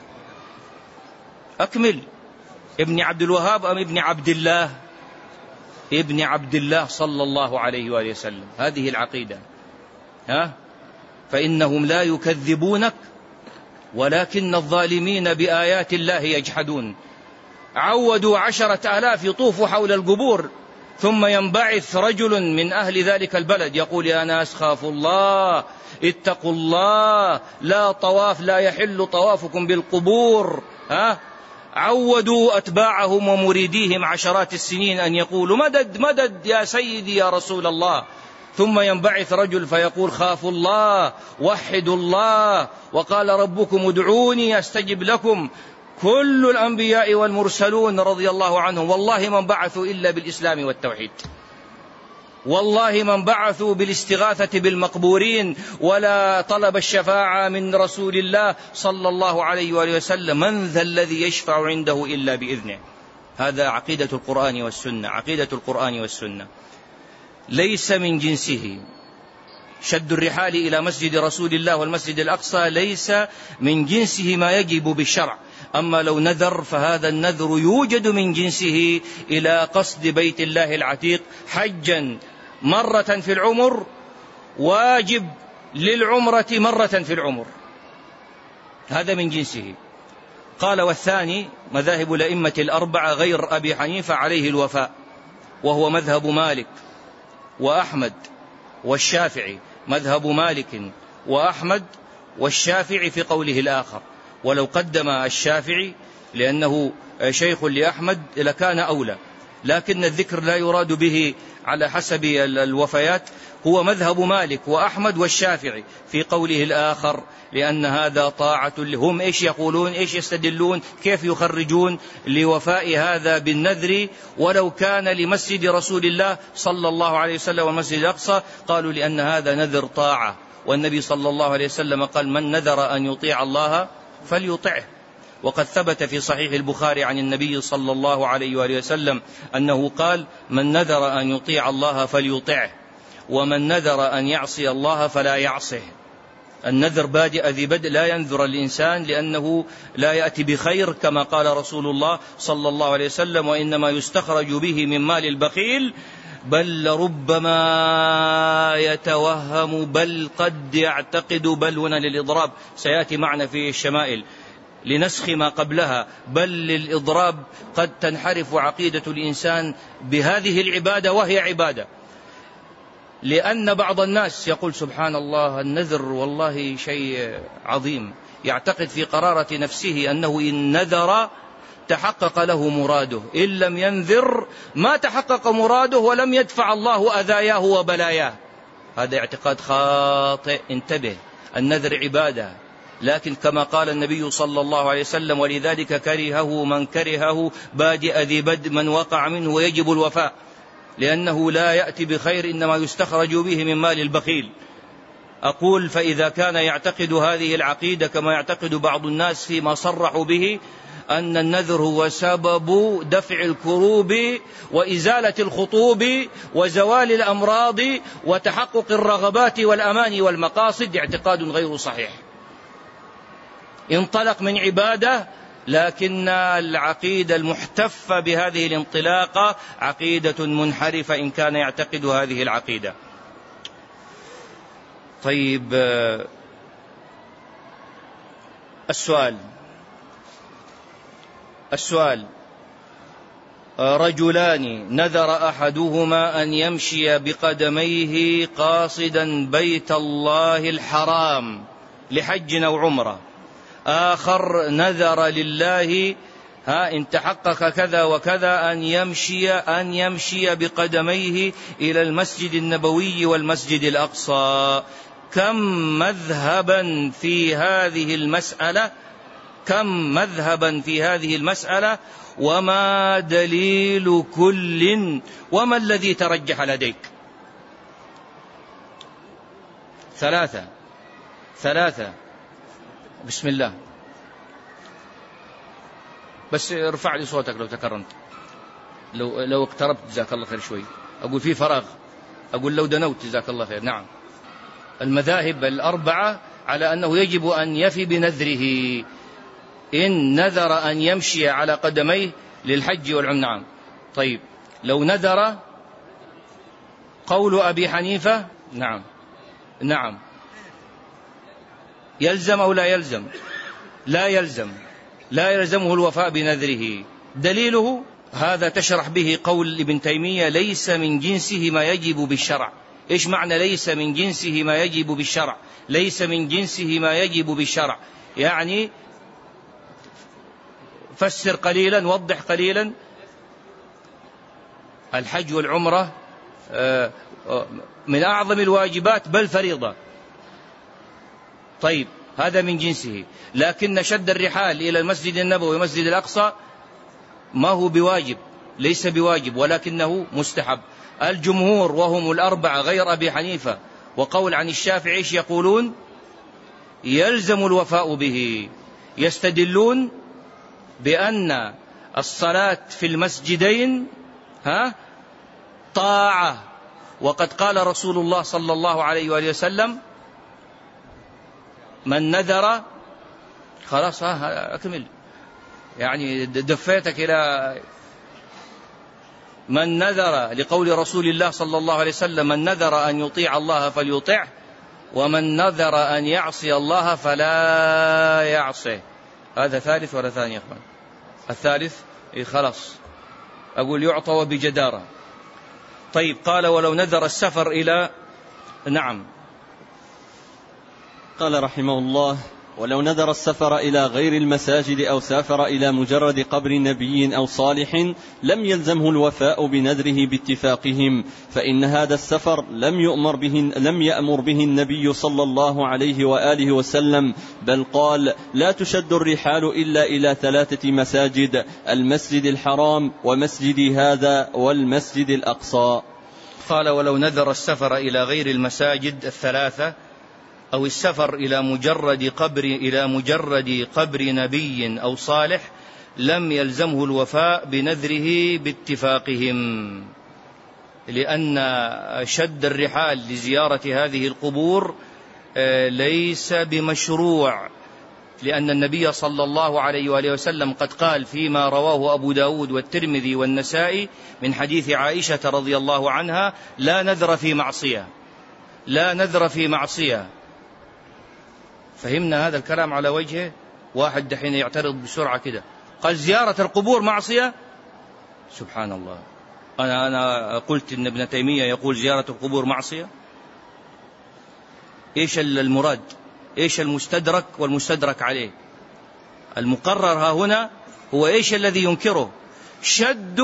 أكمل ابن عبد الوهاب أم ابن عبد الله؟ ابن عبد الله صلى الله عليه وآله وسلم. هذه العقيدة. ها؟ فإنهم لا يكذبونك ولكن الظالمين بآيات الله يجحدون. عودوا عشرة آلاف يطوفوا حول القبور، ثم ينبعث رجل من أهل ذلك البلد يقول يا ناس خافوا الله، اتقوا الله، لا طواف، لا يحل طوافكم بالقبور. ها؟ عودوا أتباعهم ومريديهم عشرات السنين أن يقولوا مدد مدد يا سيدي يا رسول الله، ثم ينبعث رجل فيقول خافوا الله، وحدوا الله، وقال ربكم ادعوني أستجب لكم. كل الأنبياء والمرسلون رضي الله عنهم والله ما انبعثوا إلا بالإسلام والتوحيد، والله ما انبعثوا بالاستغاثة بالمقبورين ولا طلب الشفاعة من رسول الله صلى الله عليه وآله وسلم. من ذا الذي يشفع عنده إلا بإذنه. هذا عقيدة القرآن والسنة، عقيدة القرآن والسنة. ليس من جنسه شد الرحال إلى مسجد رسول الله والمسجد الأقصى، ليس من جنسه ما يجب بالشرع. أما لو نذر فهذا النذر يوجد من جنسه إلى قصد بيت الله العتيق حجا مرة في العمر، واجب للعمرة مرة في العمر، هذا من جنسه. قال والثاني مذاهب الأئمة الأربعة غير أبي حنيفة عليه الوفاء، وهو مذهب مالك وأحمد والشافعي، مذهب مالك وأحمد والشافعي في قوله الآخر. ولو قدم الشافعي لأنه شيخ لأحمد لكان أولى، لكن الذكر لا يراد به على حسب الوفيات، هو مذهب مالك وأحمد والشافعي في قوله الآخر، لأن هذا طاعة لهم. إيش يقولون؟ إيش يستدلون؟ كيف يخرجون لوفاء هذا بالنذر ولو كان لمسجد رسول الله صلى الله عليه وسلم والمسجد الأقصى؟ قالوا لأن هذا نذر طاعة، والنبي صلى الله عليه وسلم قال من نذر أن يطيع الله فليطعه. وقد ثبت في صحيح البخاري عن النبي صلى الله عليه وآله وسلم أنه قال من نذر أن يطيع الله فليطعه، ومن نذر أن يعصي الله فلا يعصه. النذر بادئ ذي بدء، لا ينذر الإنسان لأنه لا يأتي بخير كما قال رسول الله صلى الله عليه وسلم وإنما يستخرج به من مال البخيل، بل ربما يتوهم بل قد يعتقد، بل هنا للإضراب سيأتي معنا في الشمائل لنسخ ما قبلها، بل للإضراب قد تنحرف عقيدة الإنسان بهذه العبادة وهي عبادة. لأن بعض الناس يقول سبحان الله النذر والله شيء عظيم، يعتقد في قرارة نفسه أنه إن نذر تحقق له مراده، إن لم ينذر ما تحقق مراده ولم يدفع الله أذاياه وبلاياه. هذا اعتقاد خاطئ، انتبه. النذر عبادة، لكن كما قال النبي صلى الله عليه وسلم ولذلك كرهه من كرهه بادئ ذي بدء من وقع منه ويجب الوفاء، لأنه لا يأتي بخير إنما يستخرج به من مال البخيل. أقول فإذا كان يعتقد هذه العقيدة كما يعتقد بعض الناس فيما صرحوا به أن النذر هو سبب دفع الكروب وإزالة الخطوب وزوال الأمراض وتحقق الرغبات والأماني والمقاصد، اعتقاد غير صحيح، انطلق من عبادة، لكن العقيدة المحتفة بهذه الانطلاقة عقيدة منحرفة إن كان يعتقد هذه العقيدة. طيب السؤال السؤال رجلان نذر أحدهما أن يمشي بقدميه قاصدا بيت الله الحرام لحج أو عمرة، آخر نذر لله ها إن تحقق كذا وكذا أن يمشي أن يمشي بقدميه إلى المسجد النبوي والمسجد الأقصى. كم مذهبا في هذه المسألة كم مذهبا في هذه المسألة وما دليل كل وما الذي ترجح لديك؟ ثلاثة ثلاثة بسم الله. بس ارفع لي صوتك لو تكرمت، لو لو اقتربت جزاك الله خير شوي. أقول في فراغ، أقول لو دنوت جزاك الله خير. نعم، المذاهب الأربعة على أنه يجب أن يفي بنذره إن نذر أن يمشي على قدميه للحج والعمرة. نعم. طيب لو نذر، قول أبي حنيفة نعم نعم يلزم أو لا يلزم؟ لا يلزم، لا يلزمه الوفاء بنذره. دليله هذا تشرح به قول ابن تيمية ليس من جنسه ما يجب بالشرع. إيش معنى ليس من جنسه ما يجب بالشرع؟ ليس من جنسه ما يجب بالشرع يعني فسر قليلا، وضح قليلا. الحج والعمرة من أعظم الواجبات بل فريضة. طيب هذا من جنسه، لكن شد الرحال إلى المسجد النبوي والمسجد الأقصى ما هو بواجب، ليس بواجب ولكنه مستحب. الجمهور وهم الأربعة غير أبي حنيفة وقول عن الشافعي ايش يقولون؟ يلزم الوفاء به. يستدلون بأن الصلاة في المسجدين ها طاعة، وقد قال رسول الله صلى الله عليه وآله وسلم من نذر، خلاص ها أكمل يعني دفيتك إلى من نذر، لقول رسول الله صلى الله عليه وسلم من نذر أن يطيع الله فليطعه ومن نذر أن يعصي الله فلا يعصه. هذا ثالث ولا ثاني يا أخوان؟ الثالث. إيه خلاص أقول يعطى وبجدارة. طيب قال ولو نذر السفر إلى، نعم، قال رحمه الله ولو نذر السفر إلى غير المساجد أو سافر إلى مجرد قبر نبي أو صالح لم يلزمه الوفاء بنذره باتفاقهم، فإن هذا السفر لم يؤمر به لم يأمر به النبي صلى الله عليه وآله وسلم، بل قال لا تشد الرحال إلا إلى ثلاثة مساجد: المسجد الحرام ومسجد هذا والمسجد الأقصى. قال ولو نذر السفر إلى غير المساجد الثلاثة أو السفر إلى مجرد قبر إلى مجرد قبر نبي أو صالح لم يلزمه الوفاء بنذره باتفاقهم، لأن شد الرحال لزيارة هذه القبور ليس بمشروع، لأن النبي صلى الله عليه وآله وسلم قد قال فيما رواه أبو داود والترمذي والنسائي من حديث عائشة رضي الله عنها: لا نذر في معصية، لا نذر في معصية. فهمنا هذا الكلام على وجهه؟ واحد دحين يعترض بسرعة كده قال زيارة القبور معصية. سبحان الله، أنا أنا قلت إن ابن تيمية يقول زيارة القبور معصية؟ إيش المراد؟ إيش المستدرك والمستدرك عليه؟ المقرر ها هنا هو إيش الذي ينكره؟ شد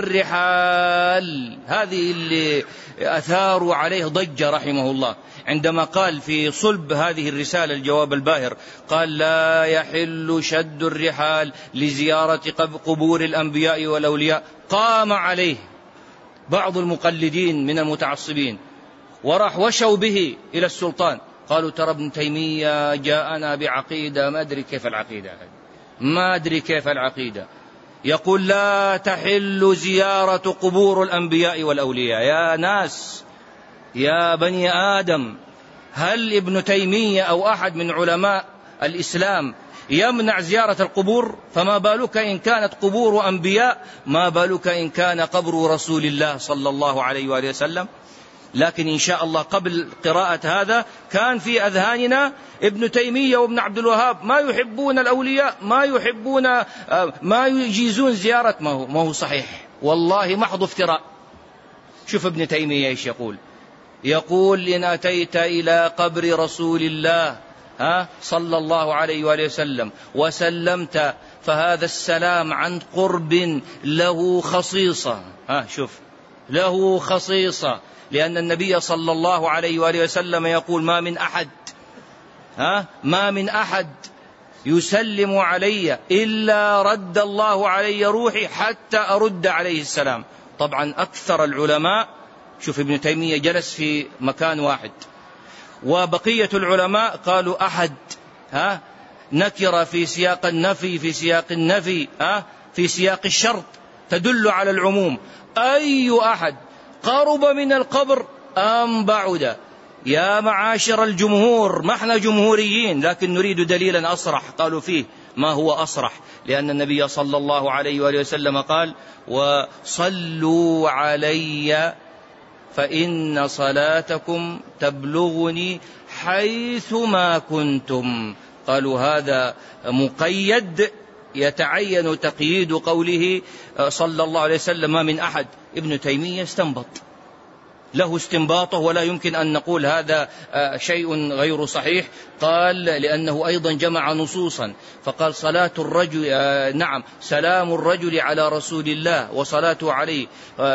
الرحال، هذه اللي أثاروا عليه ضجة رحمه الله عندما قال في صلب هذه الرسالة الجواب الباهر، قال لا يحل شد الرحال لزيارة قبور الأنبياء والأولياء. قام عليه بعض المقلدين من المتعصبين وراح وشوا به إلى السلطان، قالوا ترى ابن تيمية جاءنا بعقيدة ما أدري كيف العقيدة، ما أدري كيف العقيدة، يقول لا تحل زيارة قبور الأنبياء والأولياء. يا ناس، يا بني آدم، هل ابن تيمية أو أحد من علماء الإسلام يمنع زيارة القبور؟ فما بالك إن كانت قبور أنبياء، ما بالك إن كان قبر رسول الله صلى الله عليه وآله وسلم. لكن إن شاء الله قبل قراءة هذا كان في أذهاننا ابن تيمية وابن عبد الوهاب ما يحبون الأولياء، ما يحبون ما يجيزون زيارة. ما هو, ما هو صحيح، والله محض افتراء. شوف ابن تيمية ايش يقول، يقول إن أتيت إلى قبر رسول الله ها صلى الله عليه وآله وسلم وسلمت فهذا السلام عن قرب له خصيصة. ها شوف، له خصيصة، لأن النبي صلى الله عليه وآله وسلم يقول ما من أحد ها ما من أحد يسلم علي إلا رد الله علي روحي حتى أرد عليه السلام. طبعا أكثر العلماء، شوف ابن تيمية جلس في مكان واحد، وبقية العلماء قالوا أحد ها نكر في سياق النفي في سياق النفي ها في سياق الشرط تدل على العموم. أي أحد قرب من القبر أم بعد؟ يا معاشر الجمهور، ما احنا جمهوريين لكن نريد دليلا أصرح. قالوا فيه ما هو أصرح، لأن النبي صلى الله عليه وآله وسلم قال وصلوا علي فإن صلاتكم تبلغني حيث ما كنتم. قالوا هذا مقيد، يتعين تقييد قوله صلى الله عليه وسلم ما من أحد. ابن تيمية استنبط، له استنباطه، ولا يمكن أن نقول هذا شيء غير صحيح. قال لأنه أيضا جمع نصوصا، فقال صلاة الرجل نعم سلام الرجل على رسول الله وصلاته عليه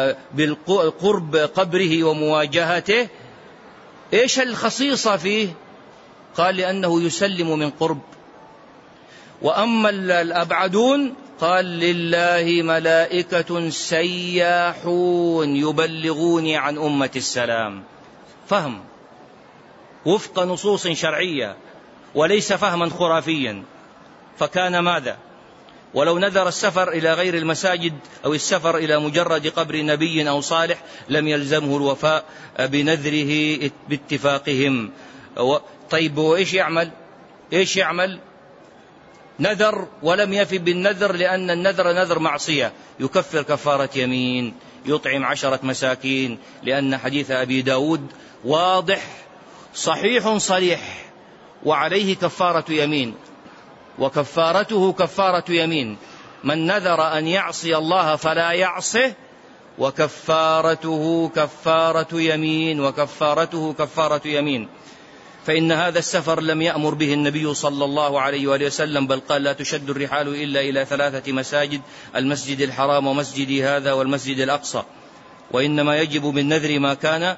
بالقرب قبره ومواجهته. إيش الخصيصة فيه؟ قال لأنه يسلم من قرب. وأما الأبعدون قال لله ملائكة سياحون يبلغوني عن أمة السلام. فهم وفق نصوص شرعية وليس فهما خرافيا. فكان ماذا؟ ولو نذر السفر إلى غير المساجد أو السفر إلى مجرد قبر نبي أو صالح لم يلزمه الوفاء بنذره باتفاقهم. طيب وإيش يعمل؟ إيش يعمل؟ نذر ولم يفي بالنذر، لأن النذر نذر معصية، يكفر كفارة يمين، يطعم عشرة مساكين، لأن حديث أبي داود واضح صحيح صريح وعليه كفارة يمين. وكفارته كفارة يمين، من نذر أن يعصي الله فلا يعصه، وكفارته كفارة يمين وكفارته كفارة يمين. فإن هذا السفر لم يأمر به النبي صلى الله عليه وآله وسلم، بل قال لا تشد الرحال إلا إلى ثلاثة مساجد: المسجد الحرام ومسجدي هذا والمسجد الأقصى. وإنما يجب بالنذر ما كان،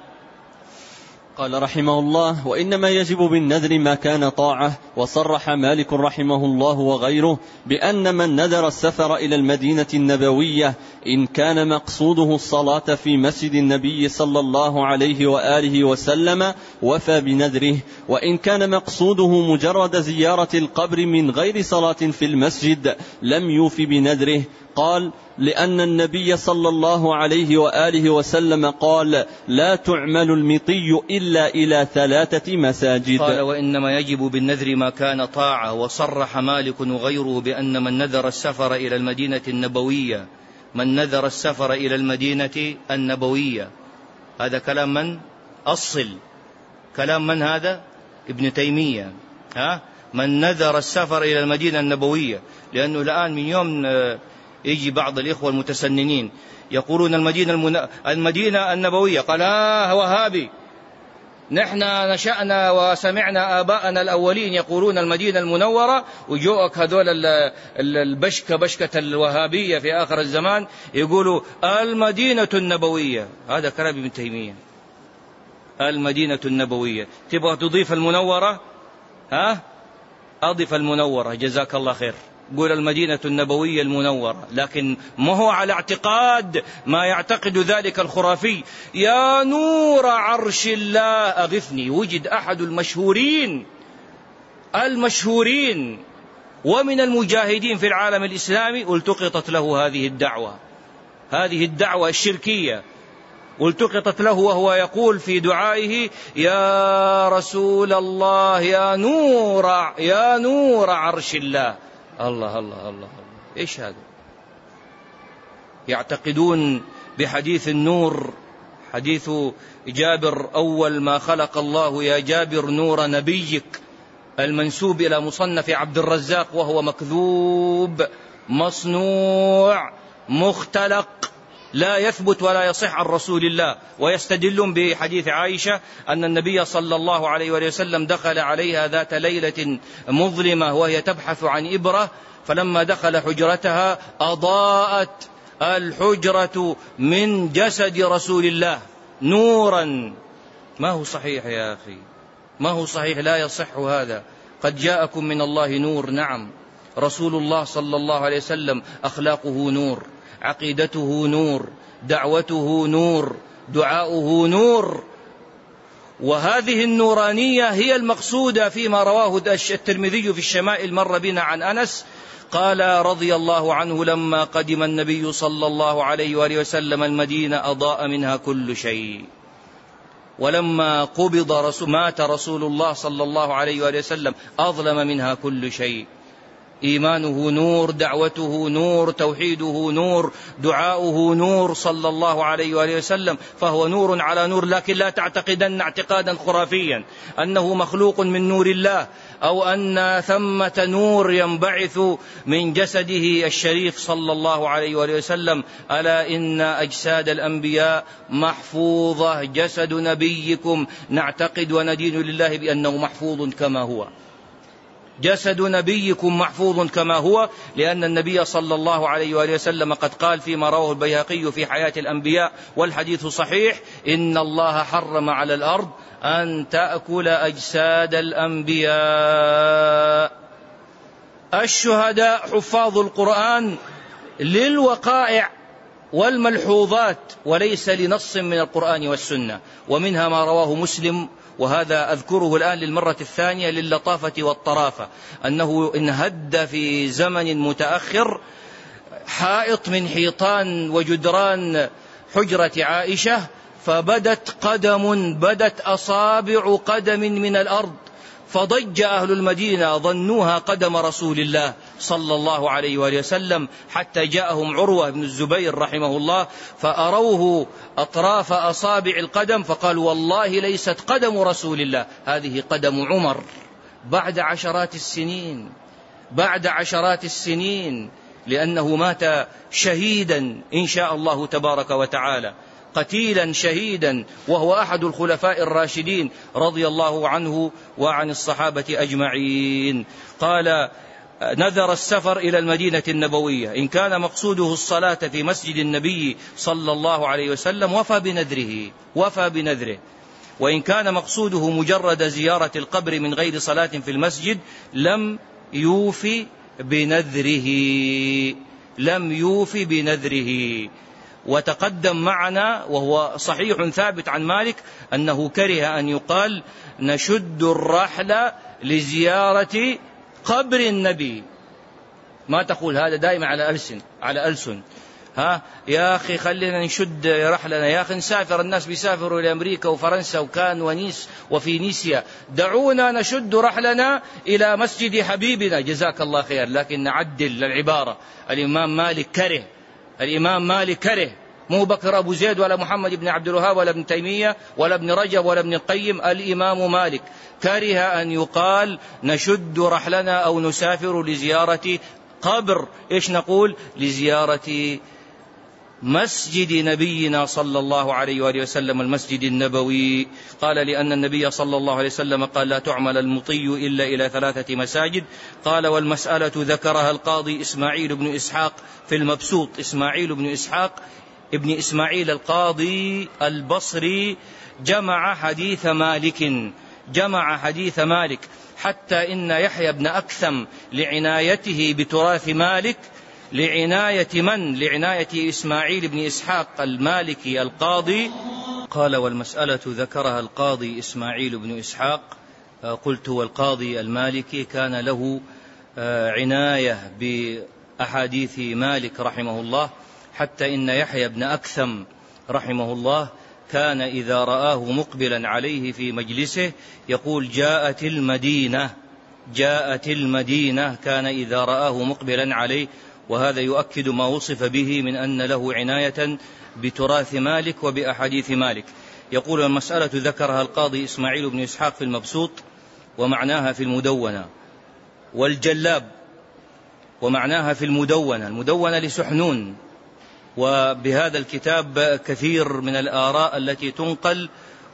قال رحمه الله: وإنما يجب بالنذر ما كان طاعة. وصرح مالك رحمه الله وغيره بأن من نذر السفر إلى المدينة النبوية إن كان مقصوده الصلاة في مسجد النبي صلى الله عليه وآله وسلم وفى بنذره، وإن كان مقصوده مجرد زيارة القبر من غير صلاة في المسجد لم يوف بنذره. قال: لأن النبي صلى الله عليه وآله وسلم قال: لا تعمل المطي إلا إلى ثلاثة مساجد. قال: وإنما يجب بالنذر ما كان طاعة. وصرح مالك وغيره بأن من نذر السفر إلى المدينة النبوية من نذر السفر إلى المدينة النبوية هذا كلام من؟ أصل كلام من هذا؟ ابن تيمية. ها؟ من نذر السفر إلى المدينة النبوية، لأنه الآن من يوم يجي بعض الإخوة المتسننين يقولون المدينة, المن... المدينة النبوية. قال: آه وهابي، نحن نشأنا وسمعنا آباءنا الأولين يقولون المدينة المنورة، وجوءك هذول البشكة بشكة الوهابية في آخر الزمان يقولوا المدينة النبوية. هذا كلام ابن تيمية. المدينة النبوية. تبغى تضيف المنورة؟ ها؟ أضف المنورة، جزاك الله خير. قول المدينة النبوية المنورة، لكن ما هو على اعتقاد ما يعتقد ذلك الخرافي. يا نور عرش الله أغثني. وجد أحد المشهورين المشهورين ومن المجاهدين في العالم الإسلامي التقطت له هذه الدعوة هذه الدعوة الشركية، والتقطت له وهو يقول في دعائه: يا رسول الله يا نور يا نور عرش الله. الله الله الله الله. إيش هذا؟ يعتقدون بحديث النور، حديث جابر: أول ما خلق الله يا جابر نور نبيك، المنسوب إلى مصنف عبد الرزاق، وهو مكذوب مصنوع مختلق لا يثبت ولا يصح عن رسول الله. ويستدلون بحديث عائشة أن النبي صلى الله عليه وسلم دخل عليها ذات ليلة مظلمة وهي تبحث عن إبرة، فلما دخل حجرتها أضاءت الحجرة من جسد رسول الله نورا. ما هو صحيح يا أخي، ما هو صحيح، لا يصح هذا. قد جاءكم من الله نور. نعم، رسول الله صلى الله عليه وسلم أخلاقه نور، عقيدته نور، دعوته نور، دعاؤه نور. وهذه النورانية هي المقصودة فيما رواه الترمذي في الشمائل مر بنا عن أنس قال رضي الله عنه: لما قدم النبي صلى الله عليه وآله وسلم المدينة أضاء منها كل شيء، ولما قبض رسول مات رسول الله صلى الله عليه وآله وسلم أظلم منها كل شيء. إيمانه نور، دعوته نور، توحيده نور، دعاؤه نور صلى الله عليه وآله وسلم، فهو نور على نور. لكن لا تعتقدن اعتقادا خرافيا أنه مخلوق من نور الله، أو أن ثمة نور ينبعث من جسده الشريف صلى الله عليه وآله وسلم. ألا إن أجساد الأنبياء محفوظة، جسد نبيكم نعتقد وندين لله بأنه محفوظ كما هو. جسد نبيكم محفوظ كما هو، لأن النبي صلى الله عليه وآله وسلم قد قال فيما رواه البيهقي في حياة الأنبياء والحديث صحيح: إن الله حرم على الأرض أن تأكل أجساد الأنبياء. الشهداء حفاظ القرآن للوقائع والملحوظات وليس لنص من القرآن والسنة، ومنها ما رواه مسلم، وهذا أذكره الآن للمرة الثانية للطافة والطرافة، أنه انهد في زمن متأخر حائط من حيطان وجدران حجرة عائشة، فبدت قدم بدت أصابع قدم من الأرض، فضج أهل المدينة ظنوها قدم رسول الله صلى الله عليه وآله وسلم، حتى جاءهم عروة بن الزبير رحمه الله فأروه أطراف أصابع القدم فقالوا: والله ليست قدم رسول الله، هذه قدم عمر بعد عشرات السنين. بعد عشرات السنين، لأنه مات شهيدا إن شاء الله تبارك وتعالى، قتيلا شهيدا، وهو أحد الخلفاء الراشدين رضي الله عنه وعن الصحابة أجمعين. قال: نذر السفر إلى المدينة النبوية، إن كان مقصوده الصلاة في مسجد النبي صلى الله عليه وسلم وفى بنذره وفى بنذره وإن كان مقصوده مجرد زيارة القبر من غير صلاة في المسجد لم يوفي بنذره لم يوفي بنذره. وتقدم معنا وهو صحيح ثابت عن مالك أنه كره أن يقال نشد الرحل لزيارة قبر النبي. ما تقول هذا دائما على ألسن على ألسن ها يا أخي خلينا نشد رحلنا، يا أخي نسافر، الناس بيسافروا إلى أمريكا وفرنسا وكان ونيس وفي نيسيا، دعونا نشد رحلنا إلى مسجد حبيبنا، جزاك الله خير. لكن نعدل العبارة. الإمام مالك كره الإمام مالك كره مو بكر أبو زيد ولا محمد بن عبد الوهاب ولا ابن تيمية ولا ابن رجب ولا ابن القيم. الإمام مالك كره أن يقال نشد رحلنا أو نسافر لزيارة قبر، إيش نقول؟ لزيارة مسجد نبينا صلى الله عليه وآله وسلم، المسجد النبوي. قال: لأن النبي صلى الله عليه وسلم قال: لا تعمل المطي إلا إلى ثلاثة مساجد. قال: والمسألة ذكرها القاضي إسماعيل بن إسحاق في المبسوط. إسماعيل بن إسحاق ابن إسماعيل القاضي البصري جمع حديث مالك جمع حديث مالك حتى إن يحيى بن أكثم لعنايته بتراث مالك، لعناية من؟ لعناية إسماعيل بن إسحاق المالكي القاضي. قال: والمسألة ذكرها القاضي إسماعيل بن إسحاق. قلت: والقاضي المالكي كان له عناية بأحاديث مالك رحمه الله، حتى إن يحيى بن أكثم رحمه الله كان إذا رآه مقبلا عليه في مجلسه يقول: جاءت المدينة جاءت المدينة كان إذا رآه مقبلا عليه. وهذا يؤكد ما وصف به من أن له عناية بتراث مالك وبأحاديث مالك. يقول: المسألة ذكرها القاضي إسماعيل بن إسحاق في المبسوط ومعناها في المدونة، والجلاب ومعناها في المدونة المدونة لسحنون. وبهذا الكتاب كثير من الآراء التي تنقل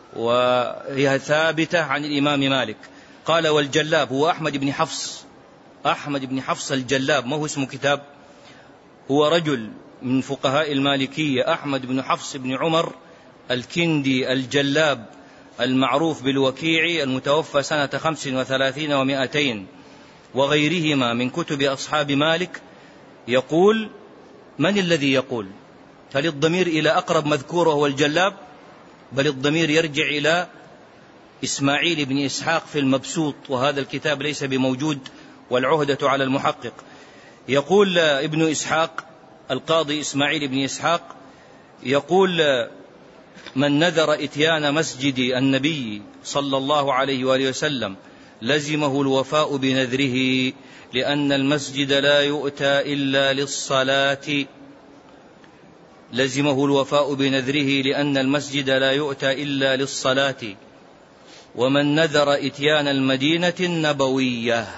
وهي ثابتة عن الإمام مالك. قال: والجلاب هو أحمد بن حفص أحمد بن حفص الجلاب، ما هو اسم كتاب، هو رجل من فقهاء المالكية، أحمد بن حفص بن عمر الكندي الجلاب المعروف بالوكيعي، المتوفى سنة خمس وثلاثين ومائتين وغيرهما من كتب أصحاب مالك. يقول: من الذي يقول؟ هل الضمير إلى أقرب مذكور وهو الجلاب؟ بل الضمير يرجع إلى إسماعيل بن إسحاق في المبسوط، وهذا الكتاب ليس بموجود والعهدة على المحقق. يقول ابن إسحاق القاضي إسماعيل بن إسحاق يقول: من نذر إتيان مسجد النبي صلى الله عليه وآله وسلم لزمه الوفاء بنذره، لأن المسجد لا يؤتى إلا للصلاة لزمه الوفاء بنذره لأن المسجد لا يؤتى إلا للصلاة. ومن نذر إتيان المدينة النبوية،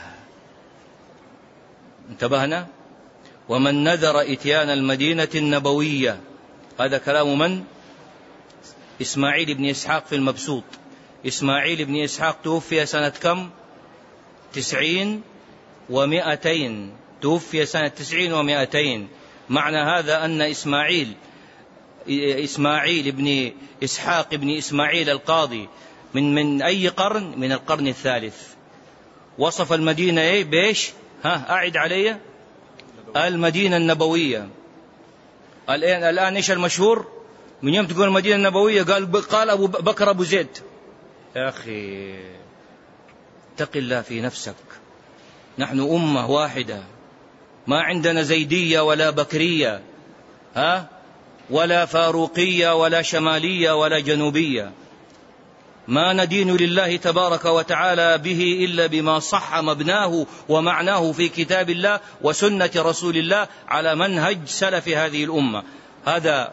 انتبهنا؟ ومن نذر إتيان المدينة النبوية، هذا كلام من؟ إسماعيل بن إسحاق في المبسوط. إسماعيل بن إسحاق توفي سنة كم؟ تسعين ومائتين توفي سنة تسعين ومائتين. معنى هذا أن إسماعيل إسماعيل بن إسحاق بن إسماعيل القاضي من من أي قرن؟ من القرن الثالث. وصف المدينة إيه بيش؟ ها أعد علي. المدينة النبوية. الآن الآن إيش المشهور؟ من يوم تقول المدينة النبوية قال قال أبو بكر أبو زيد. يا أخي اتق الله في نفسك، نحن أمة واحدة، ما عندنا زيدية ولا بكرية ها ولا فاروقية ولا شمالية ولا جنوبية. ما ندين لله تبارك وتعالى به إلا بما صح مبناه ومعناه في كتاب الله وسنة رسول الله على منهج سلف هذه الأمة. هذا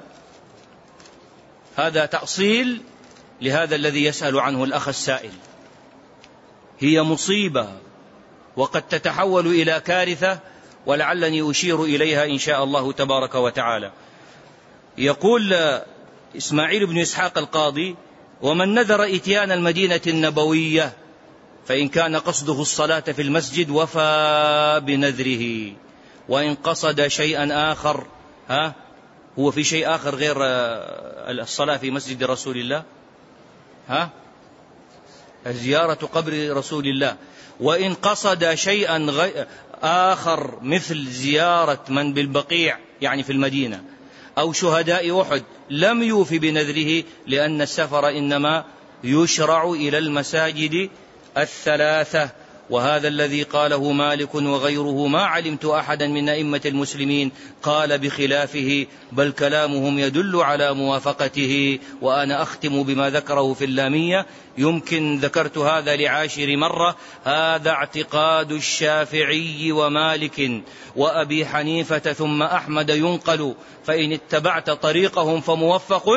هذا تأصيل لهذا الذي يسأل عنه الأخ السائل. هي مصيبة وقد تتحول إلى كارثة، ولعلني أشير إليها إن شاء الله تبارك وتعالى. يقول إسماعيل بن إسحاق القاضي: ومن نذر إتيان المدينة النبوية فإن كان قصده الصلاة في المسجد وفى بنذره، وإن قصد شيئا آخر، ها هو في شيء آخر غير الصلاة في مسجد رسول الله، ها زيارة قبر رسول الله، وإن قصد شيئا آخر مثل زيارة من بالبقيع يعني في المدينة أو شهداء أحد لم يوف بنذره، لأن السفر إنما يشرع إلى المساجد الثلاثة. وهذا الذي قاله مالك وغيره ما علمت أحدا من أئمة المسلمين قال بخلافه، بل كلامهم يدل على موافقته. وأنا أختم بما ذكره في اللامية، يمكن ذكرت هذا لعاشر مرة: هذا اعتقاد الشافعي ومالك وأبي حنيفة ثم أحمد ينقل، فإن اتبعت طريقهم فموفق،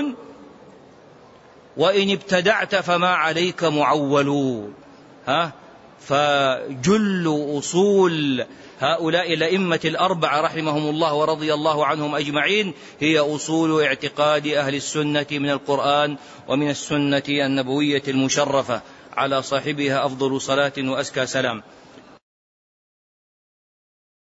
وإن ابتدعت فما عليك معول. ها فجل أصول هؤلاء الأئمة الأربعة رحمهم الله ورضي الله عنهم أجمعين هي أصول اعتقاد أهل السنة من القرآن ومن السنة النبوية المشرفة، على صاحبها أفضل صلاة وأزكى سلام.